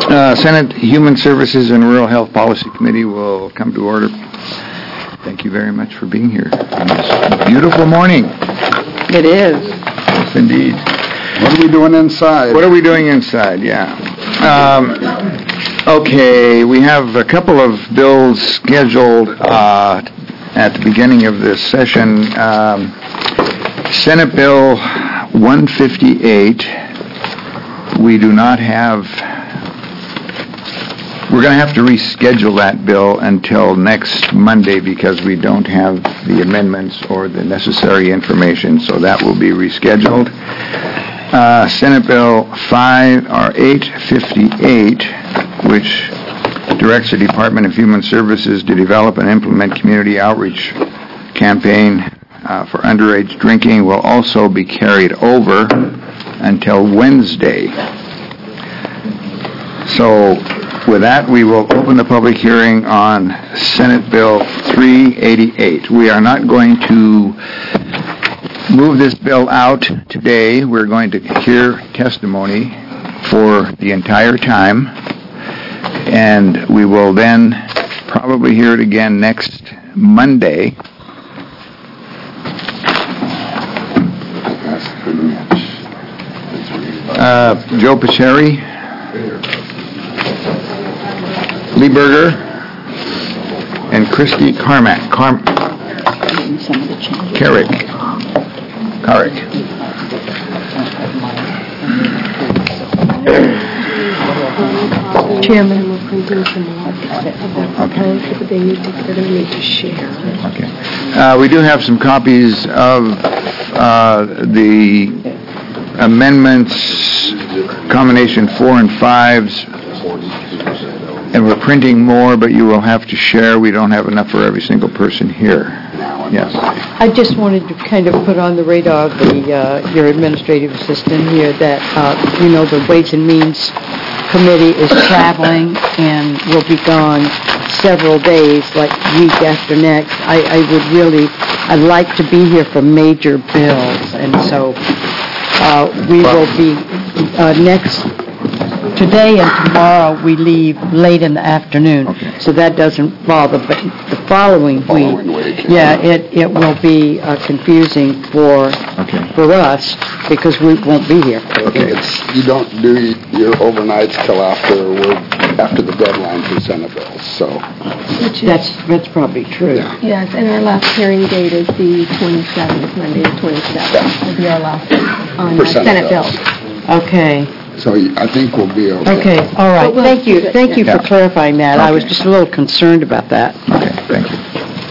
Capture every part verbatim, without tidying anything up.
Uh, Senate Human Services and Rural Health Policy Committee will come to order. Thank you very much for being here on this beautiful morning. It is. Yes, indeed. What are we doing inside? What are we doing inside? Yeah. Um, okay, we have a couple of bills scheduled uh, at the beginning of this session. Um, Senate Bill one fifty-eight. We do not have... We're going to have to reschedule that bill until next Monday because we don't have the amendments or the necessary information, so that will be rescheduled. Uh, Senate Bill five or eight fifty-eight, which directs the Department of Human Services to develop and implement community outreach campaign uh, for underage drinking, will also be carried over until Wednesday. So with that, we will open the public hearing on Senate Bill three eighty-eight. We are not going to move this bill out today. We're going to hear testimony for the entire time, and we will then probably hear it again next Monday. Uh, Joe Picheri, Lee Berger, and Christy Carmack. Carm- Carrick. Carrick. Chairman, we're printing some more. Okay. They need to, they're going to need to share. Okay. Uh, we do have some copies of uh, the amendments, combination four and fives. And we're printing more, but you will have to share. We don't have enough for every single person here. Yes. I just wanted to kind of put on the radar of the, uh, your administrative assistant here that, uh, you know, the Ways and Means Committee is traveling and will be gone several days, like week after next. I, I would really, I'd like to be here for major bills, and so uh, we will be uh, next. Today and tomorrow we leave late in the afternoon, okay. So that doesn't bother. But the following, following week, week, yeah, it, it will be uh, confusing for okay. for us because we won't be here. Okay. It's, you don't do your overnights till after we're, after the deadline for Senate bills. So that's that's probably true. Yeah. Yes, and our last hearing date is the twenty-seventh, Monday the twenty-seventh. Yeah. Will be our last on for uh, Senate, Senate bills. bills. Okay. So I think we'll be okay. Okay. All right. We'll Thank you. it, Thank you yeah. for clarifying that. Okay. I was just a little concerned about that. Okay, thank you.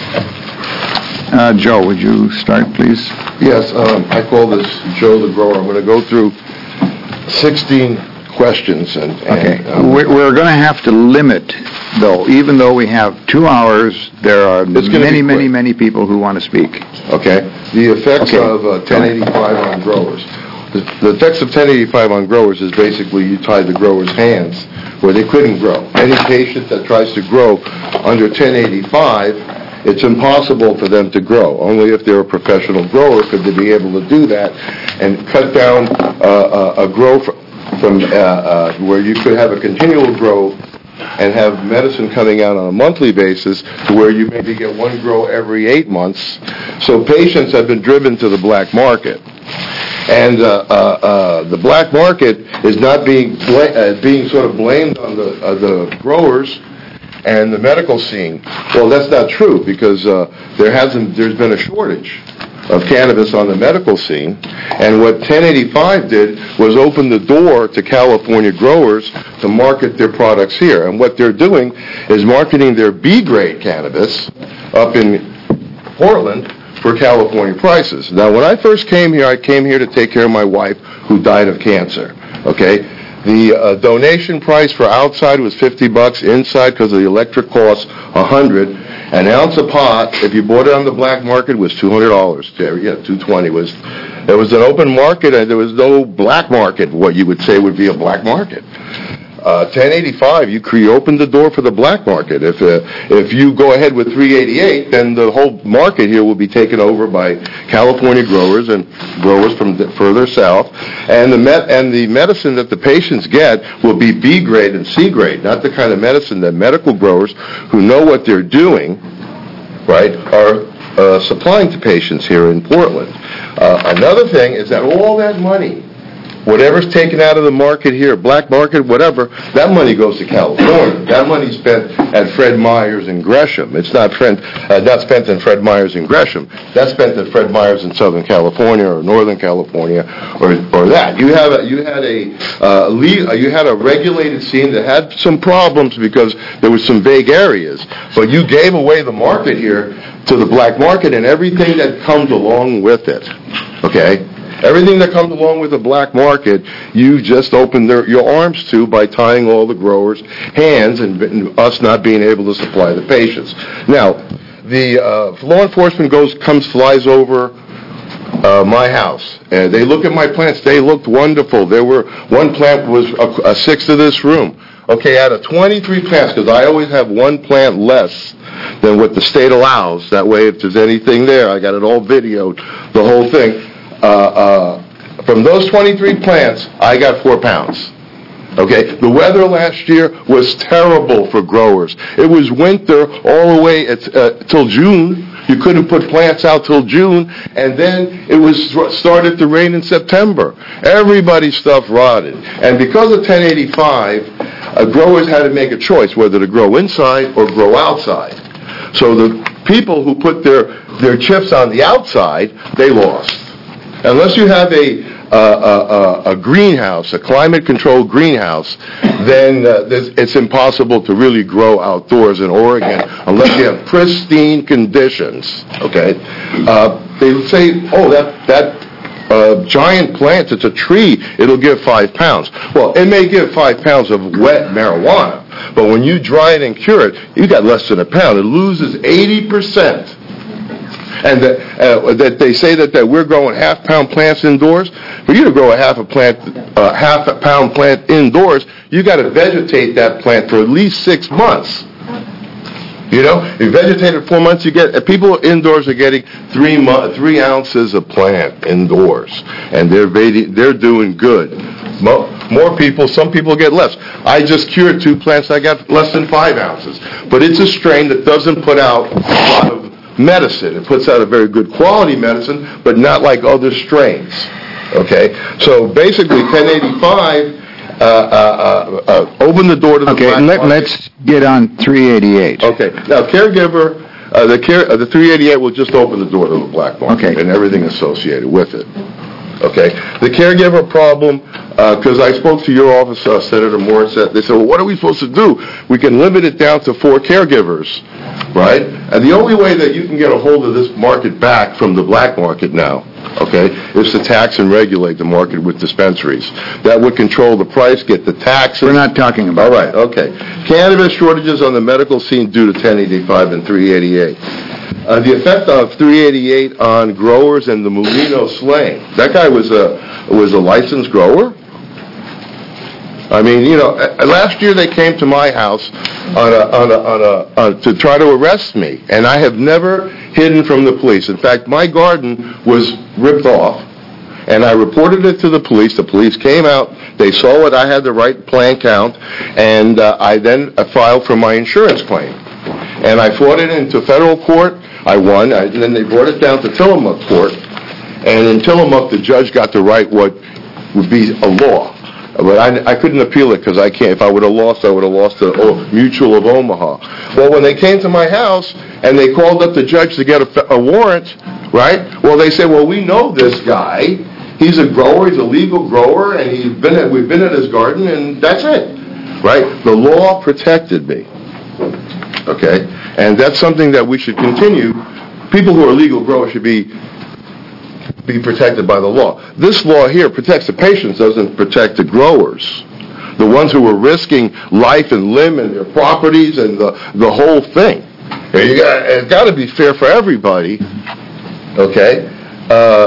Uh, Joe, would you start, please? Yes, um, I call this Joe the Grower. I'm going to go through sixteen questions. And, and Okay. um, We're, we're going to have to limit, though, even though we have two hours, there are many, many, many people who want to speak. Okay. The effects Okay. of uh, ten eighty-five on growers. The, the effects of ten eighty-five on growers is basically you tied the growers' hands where they couldn't grow. Any patient that tries to grow under ten eighty-five, it's impossible for them to grow. Only if they're a professional grower could they be able to do that and cut down uh, a, a grow from, from uh, uh, where you could have a continual grow and have medicine coming out on a monthly basis to where you maybe get one grow every eight months. So patients have been driven to the black market. And uh, uh, uh, the black market is not being bla- uh, being sort of blamed on the uh, the growers and the medical scene. Well, that's not true because uh, there hasn't there's been a shortage of cannabis on the medical scene. And what ten eighty-five did was open the door to California growers to market their products here. And what they're doing is marketing their B-grade cannabis up in Portland for California prices. Now, when I first came here, I came here to take care of my wife who died of cancer, okay? The uh, donation price for outside was fifty bucks, inside, because of the electric cost, one hundred. An ounce of pot, if you bought it on the black market, was two hundred dollars. Yeah, two twenty was. There was an open market, and there was no black market, what you would say would be a black market. uh, ten eighty-five, you cre- open the door for the black market. If uh, if you go ahead with three eighty-eight, then the whole market here will be taken over by California growers and growers from the, further south, and the met and the medicine that the patients get will be B grade and C grade, not the kind of medicine that medical growers who know what they're doing, right, are uh, supplying to patients here in Portland. Uh, another thing is that all that money, whatever's taken out of the market here, black market, whatever, that money goes to California. That money's spent at Fred Meyer's in Gresham. It's not, Fred, uh, not spent in Fred Meyer's in Gresham. That's spent at Fred Meyer's in Southern California or Northern California, or or that. You have a, you had a uh, le- you had a regulated scene that had some problems because there was some vague areas, but you gave away the market here to the black market and everything that comes along with it. Okay. Everything that comes along with the black market, you just open their, your arms to by tying all the growers' hands and, and us not being able to supply the patients. Now, the uh, law enforcement goes, comes, flies over uh, my house, and they look at my plants. They looked wonderful. There were one plant was a, a sixth of this room. Okay, out of twenty-three plants, because I always have one plant less than what the state allows. That way, if there's anything there, I got it all videoed, the whole thing. Uh, uh, from those twenty-three plants, I got four pounds. Okay, the weather last year was terrible for growers. It was winter all the way at, uh, till June. You couldn't put plants out till June, and then it was started to rain in September. Everybody's stuff rotted, and because of ten eighty-five, uh, growers had to make a choice whether to grow inside or grow outside. So the people who put their their chips on the outside, they lost. Unless you have a, uh, a, a greenhouse, a climate-controlled greenhouse, then uh, it's impossible to really grow outdoors in Oregon unless you have pristine conditions. Okay, uh, they say, oh, that that uh, giant plant, it's a tree, it'll give five pounds. Well, it may give five pounds of wet marijuana, but when you dry it and cure it, you got less than a pound. It loses eighty percent. And that, uh, that they say that, that we're growing half-pound plants indoors. For you to grow a half a plant, uh, half a pound plant indoors, you got to vegetate that plant for at least six months. You know, you vegetate it four months, you get uh, people indoors are getting three mo- three ounces of plant indoors, and they're vadi- they're doing good. Mo- more people, some people get less. I just cured two plants, I got less than five ounces. But it's a strain that doesn't put out a lot of medicine. It puts out a very good quality medicine, but not like other strains. Okay? So basically, ten eighty-five, uh, uh, uh, uh, open the door to the Okay, black let, market. let's get on three eighty-eight. Okay. Now, caregiver, uh, the care, uh, the three eighty-eight will just open the door to the black market Okay. and everything associated with it. Okay. The caregiver problem, because uh, I spoke to your office, uh, Senator Moore, said, they said, well, what are we supposed to do? We can limit it down to four caregivers, right? And the only way that you can get a hold of this market back from the black market now, okay, is to tax and regulate the market with dispensaries. That would control the price, get the taxes. We're not talking about All right, okay. Cannabis shortages on the medical scene due to ten eighty-five and three eighty-eight. Uh, the effect of three eighty-eight on growers and the Molino slaying. That guy was a was a licensed grower. I mean, you know, last year they came to my house on a, on a, on a, uh, to try to arrest me, and I have never hidden from the police. In fact, my garden was ripped off, and I reported it to the police. The police came out. They saw it. I had the right plant count, and uh, I then uh, filed for my insurance claim. And I fought it into federal court. I won. I, and then they brought it down to Tillamook Court, and in Tillamook, the judge got to write what would be a law. But I, I couldn't appeal it because I can't. If I would have lost, I would have lost the oh, Mutual of Omaha. Well, when they came to my house and they called up the judge to get a, a warrant, right? Well, they said, well, we know this guy. He's a grower. He's a legal grower, and he's been at, we've been at his garden, and that's it, right? The law protected me, okay? And that's something that we should continue. People who are legal growers should be be protected by the law. This law here protects the patients, doesn't protect the growers. The ones who are risking life and limb and their properties and the, the whole thing. You got, it's got to be fair for everybody, okay? Uh,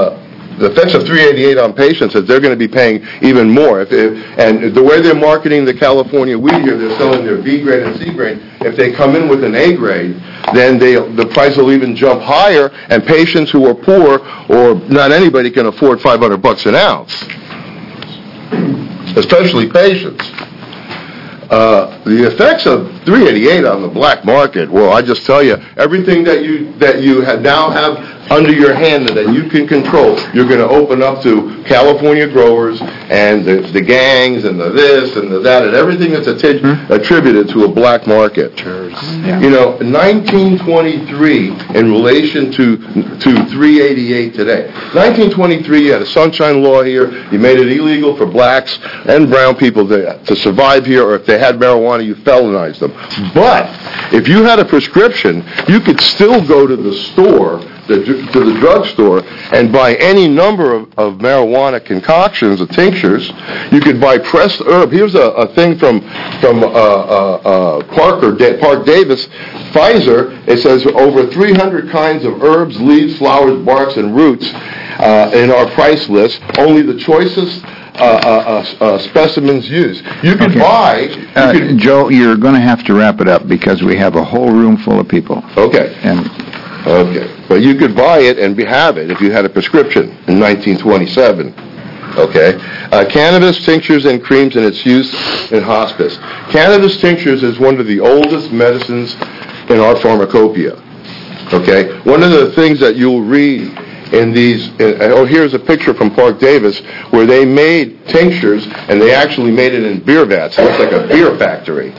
the effects of three eighty-eight on patients is they're going to be paying even more. If, if, and the way they're marketing the California weed here, they're selling their B grade and C grade. If they come in with an A grade, then they, the price will even jump higher, and patients who are poor or not anybody can afford five hundred bucks an ounce, especially patients. Uh, the effects of three eighty-eight on the black market, well, I just tell you, everything that you that you have now have under your hand that you can control, you're going to open up to California growers and the, the gangs and the this and the that and everything that's atti- mm-hmm. attributed to a black market. Yeah. You know, nineteen twenty-three in relation to to three eighty-eight today. nineteen twenty-three, you had a sunshine law here. You made it illegal for blacks and brown people to, to survive here, or if they had marijuana, you felonized them. But if you had a prescription, you could still go to the store, the, to the drugstore, and buy any number of, of marijuana concoctions or tinctures. You could buy pressed herb. Here's a, a thing from from uh, uh, uh, Parker da- Park Davis, Pfizer. It says over three hundred kinds of herbs, leaves, flowers, barks, and roots uh, in our price list. Only the choicest Uh, uh, uh, specimens used. You could okay. buy... You uh, could, Joe, you're going to have to wrap it up because we have a whole room full of people. Okay. And okay. But you could buy it and have it if you had a prescription in nineteen twenty-seven. Okay. Uh, cannabis tinctures and creams and its use in hospice. Cannabis tinctures is one of the oldest medicines in our pharmacopoeia. Okay. One of the things that you'll read in these, in, oh, here's a picture from Park Davis where they made tinctures and they actually made it in beer vats. It looks like a beer factory.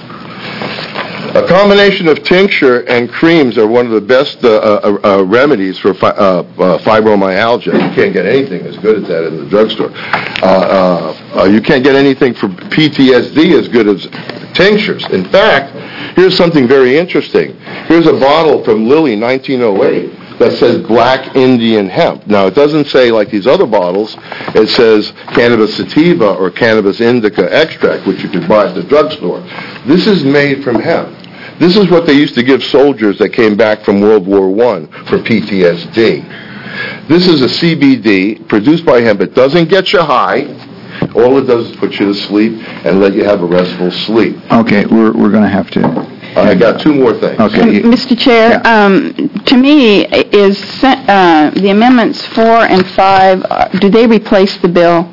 A combination of tincture and creams are one of the best uh, uh, uh, remedies for fi- uh, uh, fibromyalgia. You can't get anything as good as that in the drugstore. Uh, uh, uh, you can't get anything for P T S D as good as tinctures. In fact, here's something very interesting. Here's a bottle from Lilly, nineteen oh eight. That says Black Indian Hemp. Now, it doesn't say, like these other bottles, it says cannabis sativa or cannabis indica extract, which you can buy at the drugstore. This is made from hemp. This is what they used to give soldiers that came back from World War One for P T S D. This is a C B D produced by hemp. It doesn't get you high. All it does is put you to sleep and let you have a restful sleep. Okay, we're we're going to have to... I got two more things. Okay. Um, Mister Chair, Yeah. um, to me, is uh, the amendments four and five, uh, do they replace the bill?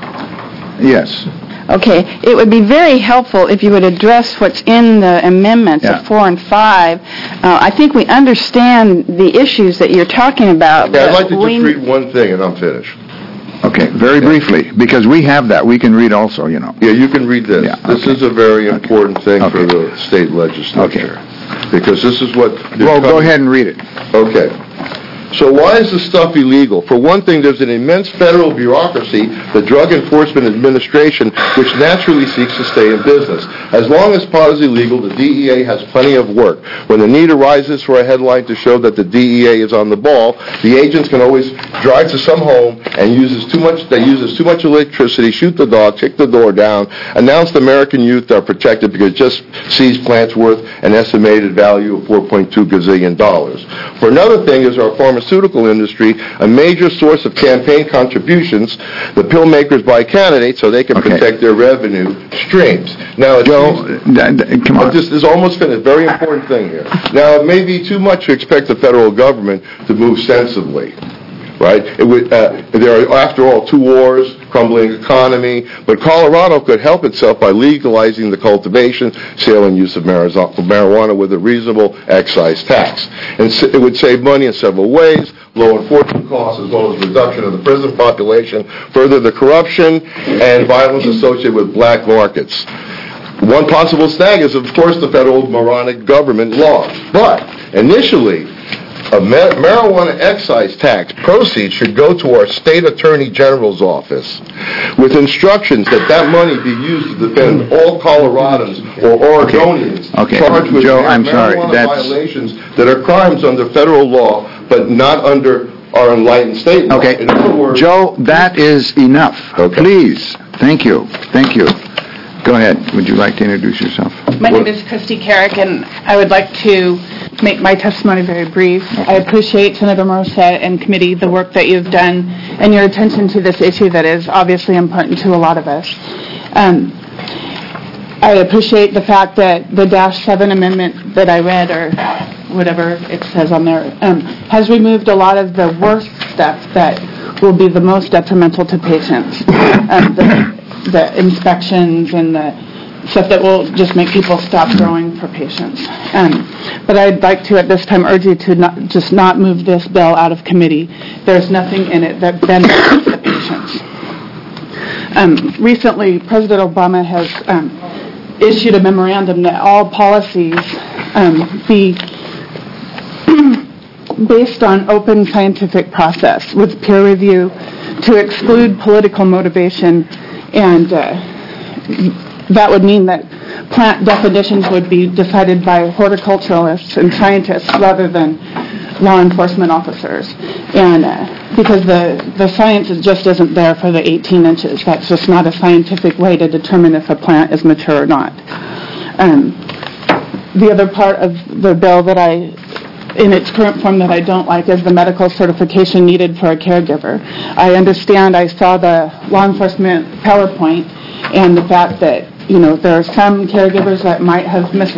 Yes. Okay. It would be very helpful if you would address what's in the amendments Yeah. of four and five. Uh, I think we understand the issues that you're talking about. Yeah, I'd but like to we- just read one thing and I'm finished. Okay, very briefly, because we have that. We can read also, you know. Yeah, you can read this. Yeah, This okay. is a very important thing for Okay. the state legislature. Because this is what... Well, go ahead and read it. Okay. So why is this stuff illegal? For one thing, there's an immense federal bureaucracy, the Drug Enforcement Administration, which naturally seeks to stay in business. As long as pot is illegal, the D E A has plenty of work. When the need arises for a headline to show that the D E A is on the ball, the agents can always drive to some home and uses too much, that uses too much electricity, shoot the dog, kick the door down, announce the American youth are protected because it just seized plants worth an estimated value of four point two gazillion dollars. For another thing is our pharmaceutical pharmaceutical industry, a major source of campaign contributions. The pill makers buy candidates so they can Okay. protect their revenue streams. Now, it Joe, seems- d- d- come on. This is almost finished. Very important thing here. Now, it may be too much to expect the federal government to move sensibly. Right? It would, uh, there are, after all, two wars, crumbling economy, but Colorado could help itself by legalizing the cultivation, sale, and use of marijuana with a reasonable excise tax. And it would save money in several ways, low enforcement costs, as well as reduction of the prison population, further the corruption and violence associated with black markets. One possible snag is, of course, the federal moronic government law. But initially, a ma- marijuana excise tax proceeds should go to our state attorney general's office with instructions that that money be used to defend all Coloradans or Oregonians Okay. charged with Joe, mar- I'm sorry, marijuana that's- violations that are crimes under federal law, but not under our enlightened state law. Okay, In other words, Joe, that is enough. Okay. Please, thank you, thank you. Go ahead. Would you like to introduce yourself? My name is Christy Carrick, and I would like to make my testimony very brief. I appreciate Senator Morissette and committee the work that you've done and your attention to this issue that is obviously important to a lot of us. Um, I appreciate the fact that the Dash seven amendment that I read, or whatever it says on there, um, has removed a lot of the worst stuff that will be the most detrimental to patients. Um, the, the inspections and the stuff that will just make people stop growing for patients. Um, but I'd like to, at this time, urge you to not, just not move this bill out of committee. There's nothing in it that benefits the patients. Um, recently, President Obama has um, issued a memorandum that all policies um, be based on open scientific process with peer review to exclude political motivation, and uh, that would mean that plant definitions would be decided by horticulturalists and scientists rather than law enforcement officers. And uh, because the, the science is just isn't there for the eighteen inches. That's just not a scientific way to determine if a plant is mature or not. Um, the other part of the bill that I in its current form that I don't like is the medical certification needed for a caregiver. I understand, I saw the law enforcement PowerPoint and the fact that, you know, there are some caregivers that might have mis-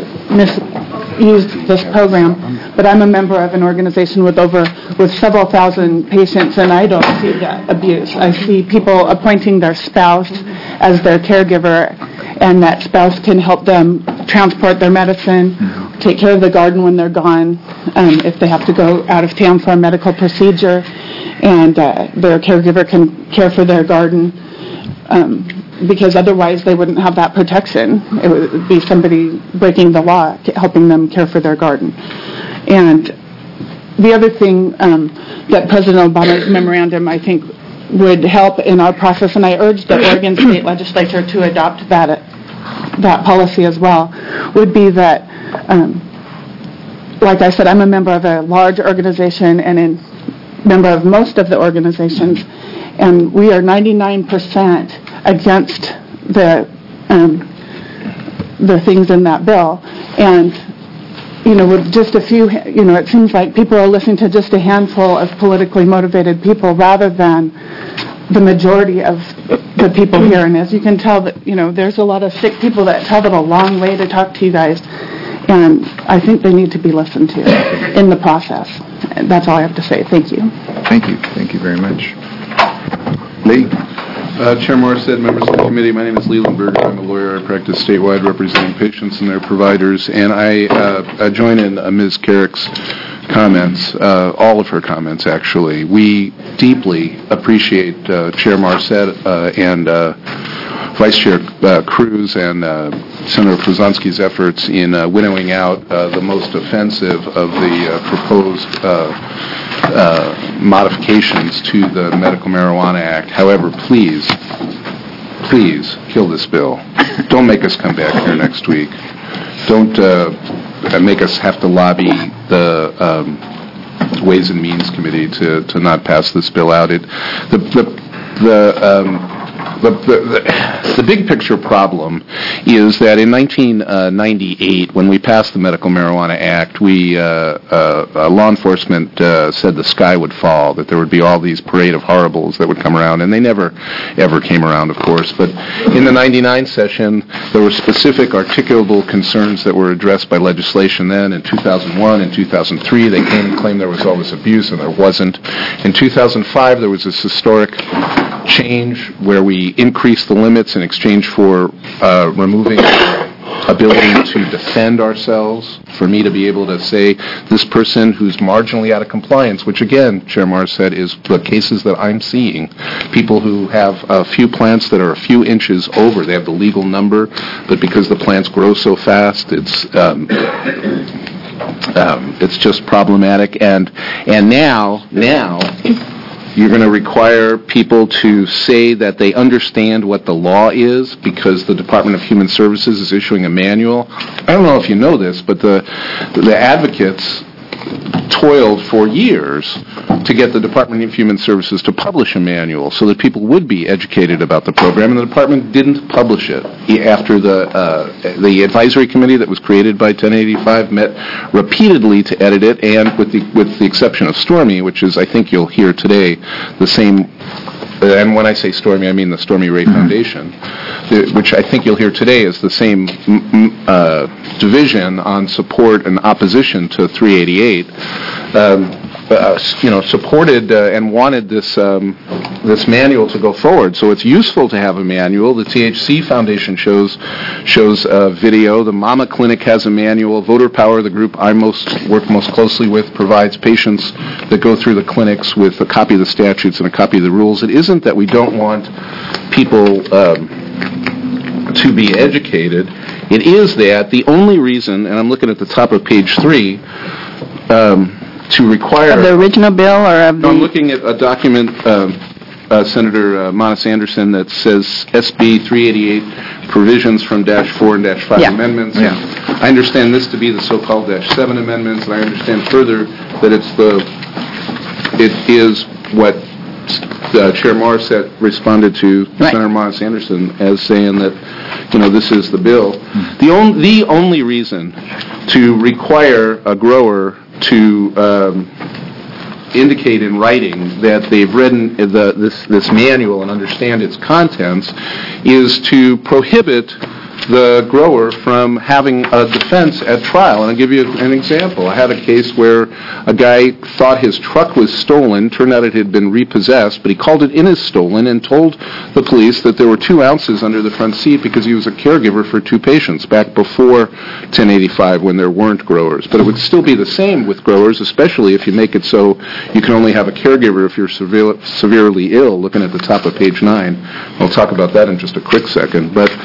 misused this program, but I'm a member of an organization with over, with several thousand patients, and I don't see that abuse. I see people appointing their spouse as their caregiver, and that spouse can help them transport their medicine, take care of the garden when they're gone, um, if they have to go out of town for a medical procedure, and uh, their caregiver can care for their garden, um, because otherwise they wouldn't have that protection. It would be somebody breaking the law, helping them care for their garden. And the other thing um, that President Obama's memorandum, I think, would help in our process, and I urge the Oregon State Legislature to adopt that that policy as well, would be that, um, like I said, I'm a member of a large organization and a member of most of the organizations, and we are ninety-nine percent against the um, the things in that bill. And, you know, with just a few, you know, it seems like people are listening to just a handful of politically motivated people rather than the majority of the people here. And as you can tell, that, you know, there's a lot of sick people that traveled a long way to talk to you guys, and I think they need to be listened to in the process. And that's all I have to say. Thank you. Thank you. Thank you very much. Lee? Uh, Chair Morissette, members of the committee, my name is Leland Berger. I'm a lawyer. I practice statewide representing patients and their providers, and I, uh, I join in uh, Miz Carrick's comments, uh, all of her comments, actually. We deeply appreciate uh, Chair Morissette uh, and uh, Vice Chair uh, Cruz and uh, Senator Przanski's efforts in uh, winnowing out uh, the most offensive of the uh, proposed uh, uh, modifications to the Medical Marijuana Act. However, please, please kill this bill. Don't make us come back here next week. Don't uh, make us have to lobby the um, Ways and Means Committee to, to not pass this bill out. It, the the the, um, the, the the big picture problem is that in nineteen ninety-eight, when we passed the Medical Marijuana Act, we uh, uh, uh, law enforcement uh, said the sky would fall, that there would be all these parade of horribles that would come around, and they never ever came around, of course. But in the ninety-nine session, there were specific articulable concerns that were addressed by legislation then. In two thousand one and two thousand three, they came and claimed there was all this abuse, and there wasn't. In two thousand five, there was this historic change where we increased the limits in exchange for uh, removing ability to defend ourselves, for me to be able to say this person who's marginally out of compliance, which again, Chair Morissette, is the cases that I'm seeing. People who have a few plants that are a few inches over, they have the legal number, but because the plants grow so fast, it's um, um, it's just problematic. And and now now. You're going to require people to say that they understand what the law is because the Department of Human Services is issuing a manual. I don't know if you know this, but the the advocates toiled for years to get the Department of Human Services to publish a manual so that people would be educated about the program, and the department didn't publish it after the uh, the advisory committee that was created by ten eighty-five met repeatedly to edit it, and with the with the exception of Stormy, which is, I think you'll hear today, the same. And when I say Stormy, I mean the Stormy Ray Foundation, the, which I think you'll hear today is the same uh, division on support and opposition to three eighty-eight. Um, uh, you know, supported uh, and wanted this um, this manual to go forward. So it's useful to have a manual. The T H C Foundation shows shows uh, video. The Mama Clinic has a manual. Voter Power, the group I most work most closely with, provides patients that go through the clinics with a copy of the statutes and a copy of the rules. It isn't that we don't want people um, to be educated. It is that the only reason, and I'm looking at the top of page three, um, to require... Of the original bill or of the... I'm looking at a document, um, uh, Senator uh, Monis Anderson, that says S B three eighty-eight provisions from dash four and dash five Yeah. amendments. Yeah. I understand this to be the so-called dash seven amendments, and I understand further that it's the, it is what uh, Chair Morissette responded to Right. Senator Monis Anderson as saying that, you know, this is the bill. The, on, the only reason to require a grower to um, indicate in writing that they've read the, this, this manual and understand its contents is to prohibit the grower from having a defense at trial. And I'll give you an example. I had a case where a guy thought his truck was stolen. Turned out it had been repossessed, but he called it in as stolen and told the police that there were two ounces under the front seat because he was a caregiver for two patients back before ten eighty-five when there weren't growers. But it would still be the same with growers, especially if you make it so you can only have a caregiver if you're severe, severely ill, looking at the top of page nine. I'll talk about that in just a quick second. But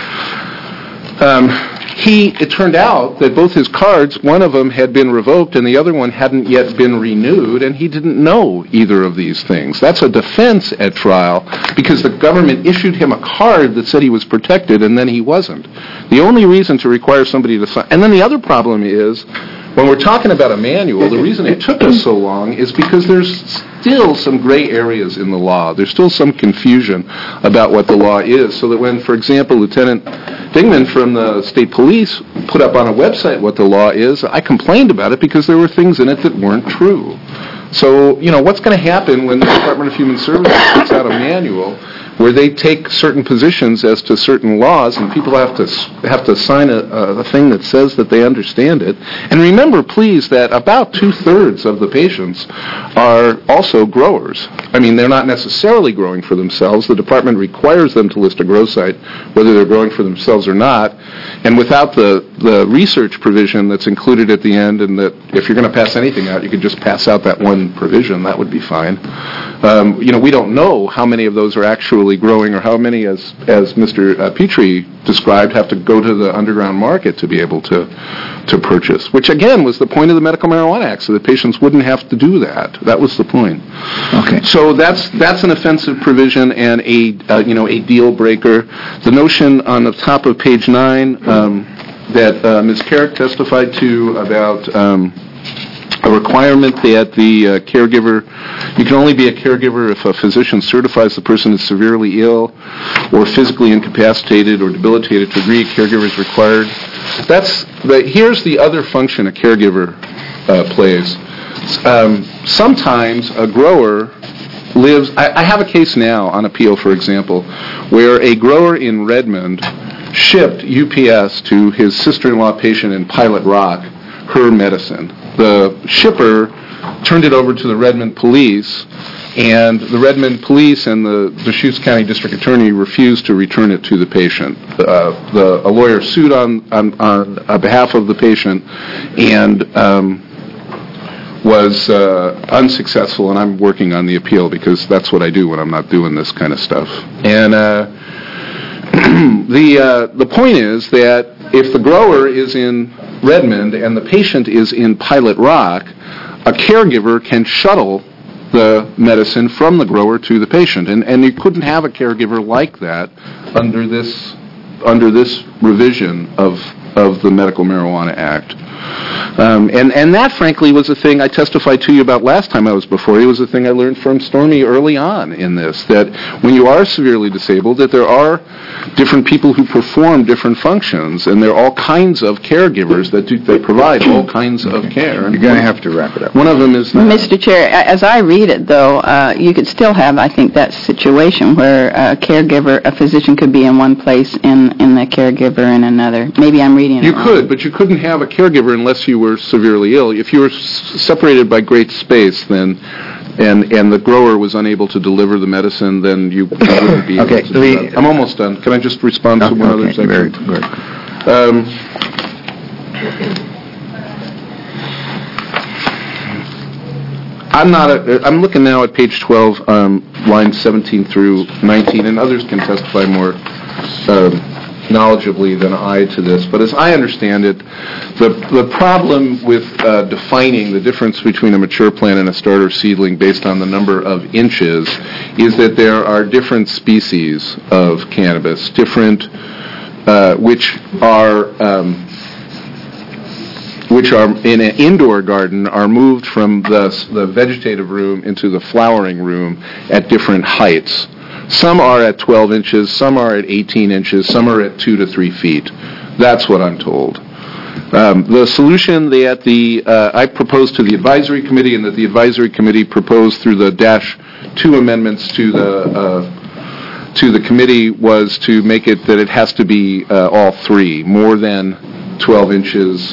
Um, he, it turned out that both his cards, one of them had been revoked and the other one hadn't yet been renewed, and he didn't know either of these things. That's a defense at trial because the government issued him a card that said he was protected and then he wasn't. The only reason to require somebody to sign... And then the other problem is, when we're talking about a manual, the reason it took us so long is because there's still some gray areas in the law. There's still some confusion about what the law is, so that when, for example, Lieutenant Dingman from the state police put up on a website what the law is, I complained about it because there were things in it that weren't true. So, you know, what's going to happen when the Department of Human Services puts out a manual where they take certain positions as to certain laws, and people have to have to sign a, a thing that says that they understand it. And remember, please, that about two-thirds of the patients are also growers. I mean, they're not necessarily growing for themselves. The department requires them to list a grow site, whether they're growing for themselves or not. And without the, the research provision that's included at the end, and that if you're going to pass anything out, you could just pass out that one provision, that would be fine. Um, you know, we don't know how many of those are actually growing, or how many, as as Mister Uh, Petrie described, have to go to the underground market to be able to to purchase. Which again was the point of the Medical Marijuana Act, so that patients wouldn't have to do that. That was the point. Okay. So that's that's an offensive provision and a uh, you know a deal breaker. The notion on the top of page nine um, that uh, Miz Carrick testified to about. Um, A requirement that the uh, caregiver, you can only be a caregiver if a physician certifies the person is severely ill or physically incapacitated or debilitated to agree a caregiver is required. That's the, here's the other function a caregiver uh, plays. Um, sometimes a grower lives, I, I have a case now on appeal, for example, where a grower in Redmond shipped U P S to his sister-in-law patient in Pilot Rock her medicine. The shipper turned it over to the Redmond police, and the Redmond police and the Deschutes County District Attorney refused to return it to the patient. Uh, the, a lawyer sued on, on, on behalf of the patient and um, was uh, unsuccessful, and I'm working on the appeal because that's what I do when I'm not doing this kind of stuff. And uh, the uh, the point is that if the grower is in Redmond and the patient is in Pilot Rock, a caregiver can shuttle the medicine from the grower to the patient, and and you couldn't have a caregiver like that under this under this revision of of the Medical Marijuana Act. Um, and, and that, frankly, was a thing I testified to you about last time I was before you. It was a thing I learned from Stormy early on in this, that when you are severely disabled, that there are different people who perform different functions, and there are all kinds of caregivers that, do, that provide all kinds of care. And You're going to have to wrap it up. One of them is... Mister Chair, a- as I read it, though, uh, you could still have, I think, that situation where a caregiver, a physician could be in one place and, and the caregiver in another. Maybe I'm reading it You wrong. could, but you couldn't have a caregiver unless you were severely ill. If you were s- separated by great space, then, and and the grower was unable to deliver the medicine, then you, you wouldn't be able Okay, to do Lee- that. I'm almost done. Can I just respond to one other Okay, section? very good. Um, I'm not, a, I'm looking now at page twelve, um, lines seventeen through nineteen, and others can testify more um, knowledgeably than I to this, but as I understand it, the the problem with uh, defining the difference between a mature plant and a starter seedling based on the number of inches is that there are different species of cannabis, different, uh, which are... Um, which are in an indoor garden are moved from the, the vegetative room into the flowering room at different heights. Some are at twelve inches, some are at eighteen inches, some are at two to three feet. That's what I'm told. Um, the solution that the uh, I proposed to the advisory committee and that the advisory committee proposed through the dash two amendments to the uh, to the committee was to make it that it has to be uh, all three, more than twelve inches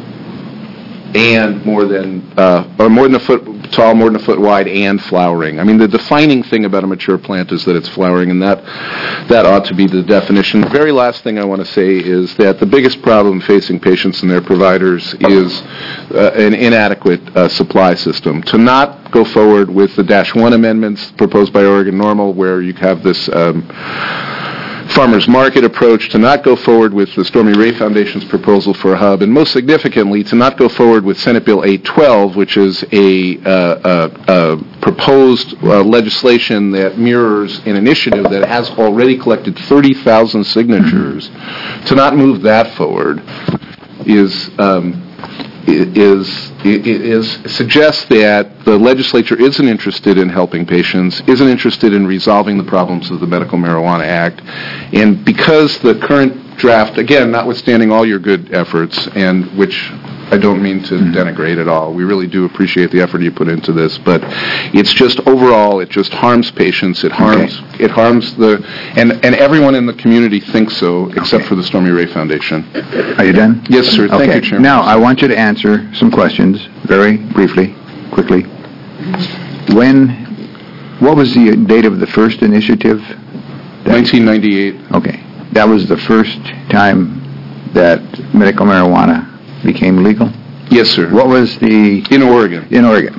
and more than, uh, or more than a foot tall, more than a foot wide, and flowering. I mean, the defining thing about a mature plant is that it's flowering, and that that ought to be the definition. The very last thing I want to say is that the biggest problem facing patients and their providers is uh, an inadequate uh, supply system. To not go forward with the Dash one amendments proposed by Oregon Normal, where you have this um, farmers market approach, to not go forward with the Stormy Ray Foundation's proposal for a hub, and most significantly, to not go forward with Senate Bill eight twelve, which is a, uh, uh, uh, proposed uh, legislation that mirrors an initiative that has already collected thirty thousand signatures. To not move that forward is um, is is suggests that the legislature isn't interested in helping patients, isn't interested in resolving the problems of the Medical Marijuana Act, and because the current draft, again, notwithstanding all your good efforts, and which I don't mean to denigrate at all, we really do appreciate the effort you put into this, but it's just overall, it just harms patients, it harms okay. it harms the, and, and everyone in the community thinks so, except okay. for the Stormy Ray Foundation. Are you done? Yes, sir. Okay. Thank you, Chairman. Now, I want you to answer some questions, very briefly, quickly. When, what was the date of the first initiative? nineteen ninety-eight. Okay. That was the first time that medical marijuana became legal? Yes, sir. What was the... In Oregon. In Oregon.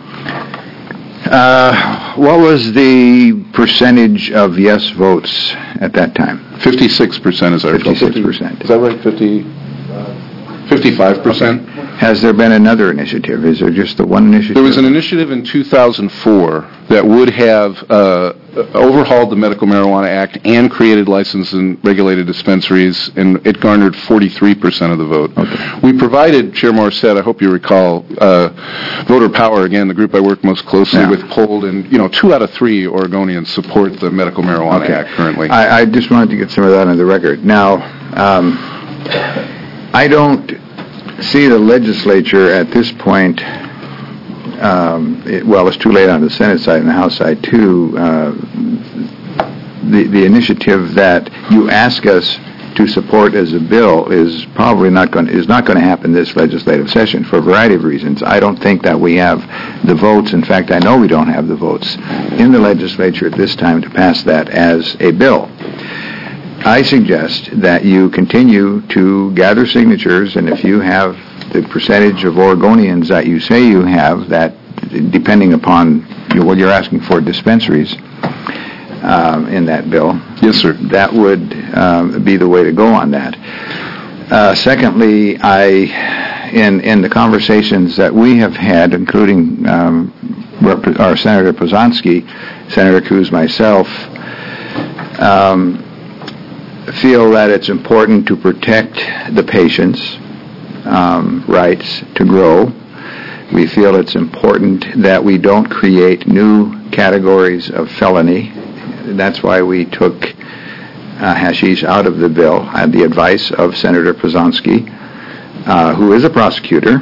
Uh, what was the percentage of yes votes at that time? fifty-six percent, as I recall. fifty-six percent. Is that right? fifty, fifty-five percent? Okay. Has there been another initiative? Is there just the one initiative? There was an initiative in two thousand four that would have uh, overhauled the Medical Marijuana Act and created licensed and regulated dispensaries, and it garnered forty-three percent of the vote. Okay. We provided, Chair Morissette, I hope you recall, uh, Voter Power, again, the group I work most closely yeah. with, polled, and, you know, two out of three Oregonians support the Medical Marijuana okay. Act currently. I, I just wanted to get some of that on the record. Now, um, I don't see the legislature at this point, um, it, well, it's too late on the Senate side and the House side too, uh, the, the initiative that you ask us to support as a bill is probably not going is not going to happen this legislative session for a variety of reasons. I don't think that we have the votes. In fact, I know we don't have the votes in the legislature at this time to pass that as a bill. I suggest that you continue to gather signatures, and if you have the percentage of Oregonians that you say you have, that depending upon what you're asking for dispensaries um, in that bill, yes, sir, that would um, be the way to go on that. Uh, secondly, I, in in the conversations that we have had, including um, Rep- our Senator Pozonsky, Senator Cruz, myself, um, feel that it's important to protect the patients um, rights to grow. We feel it's important that we don't create new categories of felony. That's why we took uh, hashish out of the bill at the advice of Senator Pozonsky, uh, who is a prosecutor.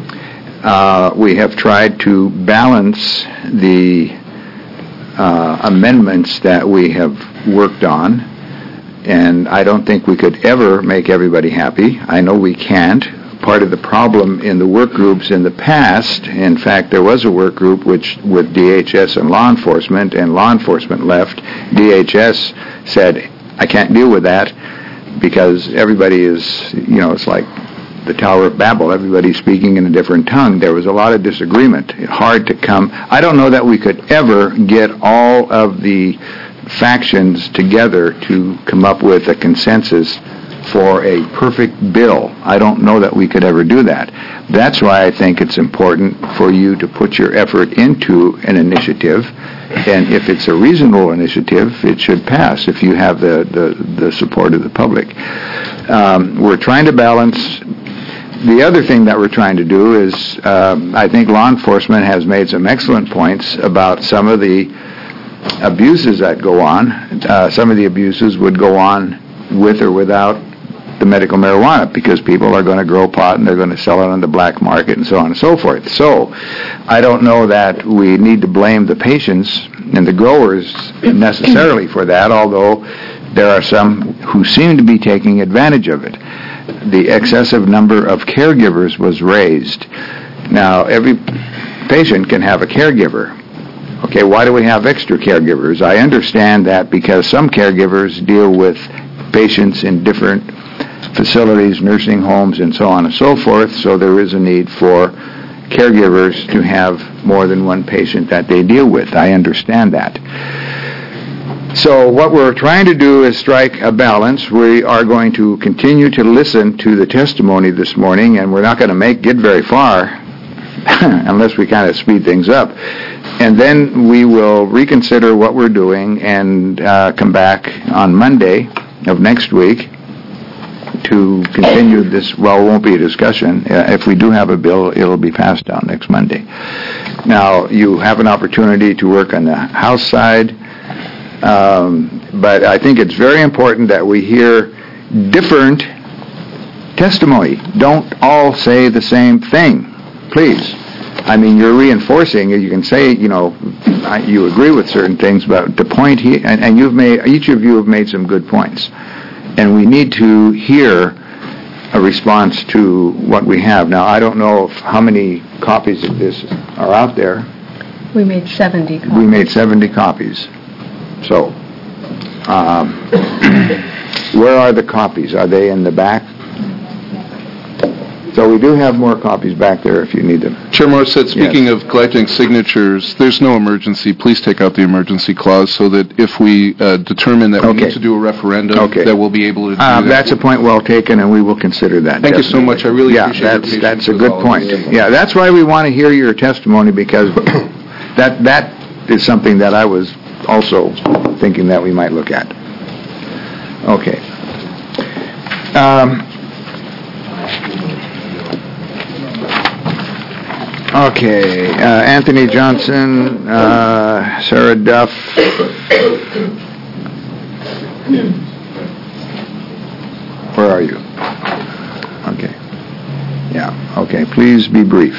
Uh, we have tried to balance the uh, amendments that we have worked on, and I don't think we could ever make everybody happy. I know we can't. Part of the problem in the work groups in the past, in fact, there was a work group which with D H S and law enforcement, and law enforcement left. D H S said, I can't deal with that because everybody is, you know, it's like the Tower of Babel. Everybody's speaking in a different tongue. There was a lot of disagreement. Hard to come. I don't know that we could ever get all of the factions together to come up with a consensus for a perfect bill. I don't know that we could ever do that. That's why I think it's important for you to put your effort into an initiative, and if it's a reasonable initiative, it should pass if you have the, the, the support of the public. Um, we're trying to balance. The other thing that we're trying to do is, um, I think law enforcement has made some excellent points about some of the abuses that go on. Uh, some of the abuses would go on with or without the medical marijuana, because people are going to grow pot and they're going to sell it on the black market and so on and so forth. So I don't know that we need to blame the patients and the growers necessarily for that, although there are some who seem to be taking advantage of it. The excessive number of caregivers was raised. Now, every patient can have a caregiver. Okay, why do we have extra caregivers? I understand that because some caregivers deal with patients in different facilities, nursing homes, and so on and so forth, so there is a need for caregivers to have more than one patient that they deal with. I understand that. So what we're trying to do is strike a balance. We are going to continue to listen to the testimony this morning, and we're not going to make get very far unless we kind of speed things up. And then we will reconsider what we're doing and uh, come back on Monday of next week to continue this. Well, it won't be a discussion. Uh, if we do have a bill, it'll be passed down next Monday. Now, you have an opportunity to work on the House side, um, but I think it's very important that we hear different testimony. Don't all say the same thing, please. I mean, you're reinforcing. You can say, you know, you agree with certain things, but the point here, and, and you've made, each of you have made some good points. And we need to hear a response to what we have. Now, I don't know if, how many copies of this are out there. We made seventy copies. We made seventy copies. So, um, where are the copies? Are they in the back? So we do have more copies back there if you need them. Chair Morissette, speaking Yes. of collecting signatures, there's no emergency. Please take out the emergency clause so that if we uh, determine that we Okay. need to do a referendum, Okay. that we'll be able to do Uh, that. that's a point well taken, and we will consider that. Thank you so definitely. much. I really yeah, appreciate your that's, patience that's a with good all of point. this. Yeah, that's why we want to hear your testimony, because that that is something that I was also thinking that we might look at. Okay. Um, Okay, uh, Anthony Johnson, uh, Sarah Duff. Where are you? Okay. Yeah, okay, please be brief.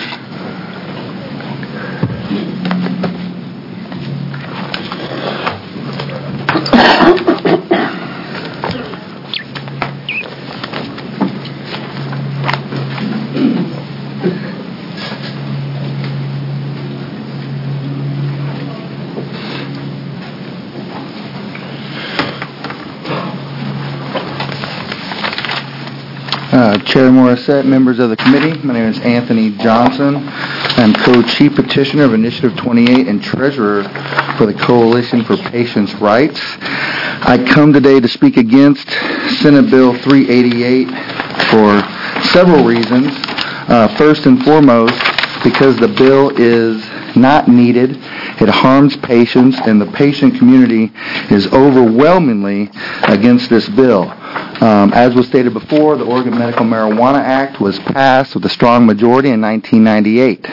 Uh, Chair Morissette, members of the committee, my name is Anthony Johnson. I'm co-chief petitioner of Initiative twenty-eight and treasurer for the Coalition for Patients' Rights. I come today to speak against Senate Bill three eighty-eight for several reasons. Uh, first and foremost, because the bill is not needed. It harms patients, and the patient community is overwhelmingly against this bill. Um, As was stated before, the Oregon Medical Marijuana Act was passed with a strong majority in nineteen ninety-eight.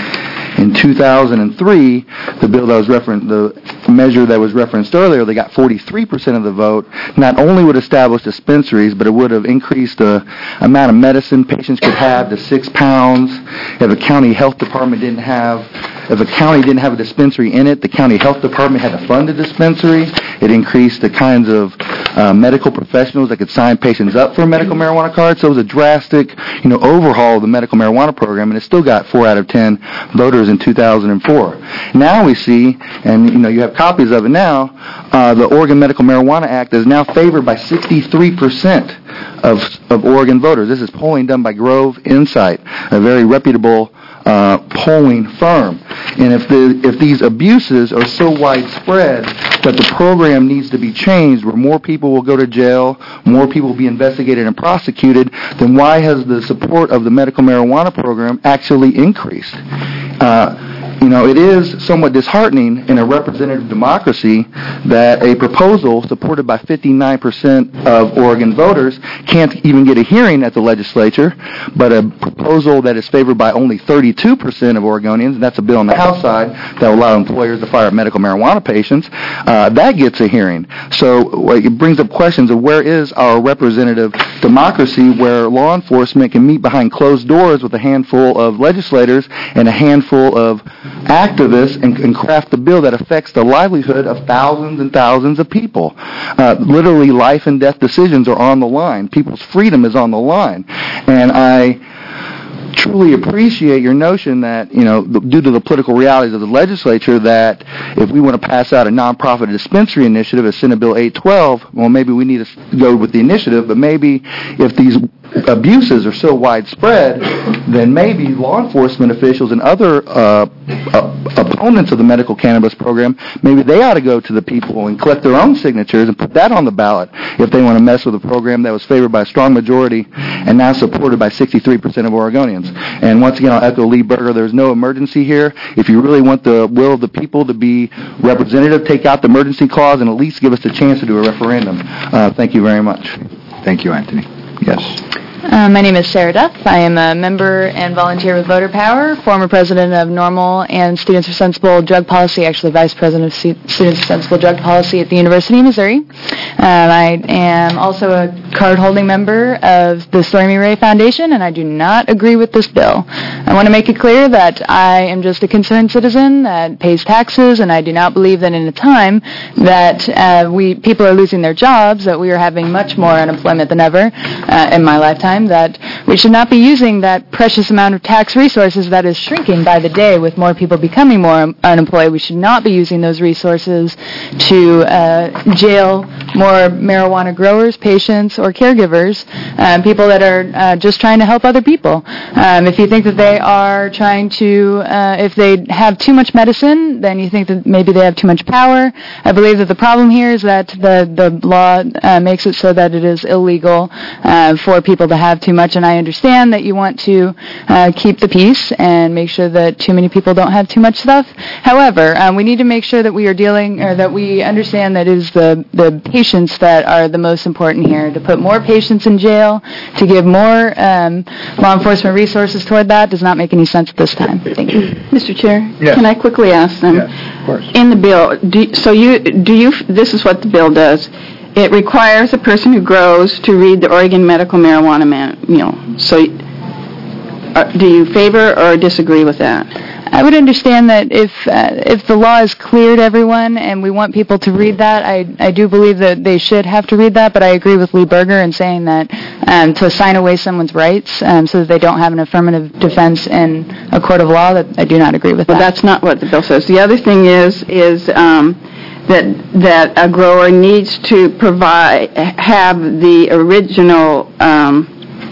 In two thousand three, the bill that was referenced, the measure that was referenced earlier, they got forty-three percent of the vote. Not only would establish dispensaries, but it would have increased the amount of medicine patients could have to six pounds. If a county health department didn't have, if a county didn't have a dispensary in it, the county health department had to fund a dispensary. It increased the kinds of uh, medical professionals that could sign patients up for a medical marijuana card. So it was a drastic, you know, overhaul of the medical marijuana program, and it still got four out of ten voters in two thousand four. Now we see, and you know, you have copies of it now, uh, the Oregon Medical Marijuana Act is now favored by sixty-three percent of, of Oregon voters. This is polling done by Grove Insight, a very reputable uh, polling firm. And if the if these abuses are so widespread that the program needs to be changed, where more people will go to jail, more people will be investigated and prosecuted, then why has the support of the medical marijuana program actually increased? Uh, You know, it is somewhat disheartening in a representative democracy that a proposal supported by fifty-nine percent of Oregon voters can't even get a hearing at the legislature, but a proposal that is favored by only thirty-two percent of Oregonians, and that's a bill on the House side that will allow employers to fire medical marijuana patients, uh, that gets a hearing. So it brings up questions of where is our representative democracy, where law enforcement can meet behind closed doors with a handful of legislators and a handful of activists and, and craft a bill that affects the livelihood of thousands and thousands of people. Uh, literally, life and death decisions are on the line. People's freedom is on the line. And I truly appreciate your notion that, you know, due to the political realities of the legislature, that if we want to pass out a nonprofit dispensary initiative as Senate Bill eight twelve, well, maybe we need to go with the initiative, but maybe if these abuses are so widespread, then maybe law enforcement officials and other uh, uh, opponents of the medical cannabis program, maybe they ought to go to the people and collect their own signatures and put that on the ballot if they want to mess with a program that was favored by a strong majority and now supported by sixty-three percent of Oregonians. And once again, I'll echo Lee Berger, there's no emergency here. If you really want the will of the people to be representative, take out the emergency clause and at least give us a chance to do a referendum. Uh, thank you very much. Thank you, Anthony. Yes. Uh, my name is Sarah Duff. I am a member and volunteer with Voter Power, former president of NORML and Students for Sensible Drug Policy, actually vice president of Stu- Students for Sensible Drug Policy at the University of Missouri. Um, I am also a card-holding member of the Stormy Ray Foundation, and I do not agree with this bill. I want to make it clear that I am just a concerned citizen that pays taxes, and I do not believe that in a time that uh, we people are losing their jobs, that we are having much more unemployment than ever uh, in my lifetime, that we should not be using that precious amount of tax resources that is shrinking by the day with more people becoming more um, unemployed. We should not be using those resources to uh, jail more marijuana growers, patients, or caregivers, um, people that are uh, just trying to help other people. Um, if you think that they are trying to, uh, if they have too much medicine, then you think that maybe they have too much power. I believe that the problem here is that the, the law uh, makes it so that it is illegal uh, for people to have too much, and I understand that you want to uh, keep the peace and make sure that too many people don't have too much stuff. However, um, we need to make sure that we are dealing, or that we understand that it is the, the patients that are the most important here. To put more patients in jail, to give more um, law enforcement resources toward that does not make any sense at this time. Thank you. Mister Chair, Yes. can I quickly ask them? Yes, of course. In the bill, do, so you do you? This is what the bill does. It requires a person who grows to read the Oregon Medical Marijuana Manual. So, uh, do you favor or disagree with that? I would understand that if uh, if the law is clear to everyone and we want people to read that, I I do believe that they should have to read that, but I agree with Lee Berger in saying that um, to sign away someone's rights um, so that they don't have an affirmative defense in a court of law, that I do not agree with Well, that. that's not what the bill says. The other thing is, is um, that that a grower needs to provide, have the original um,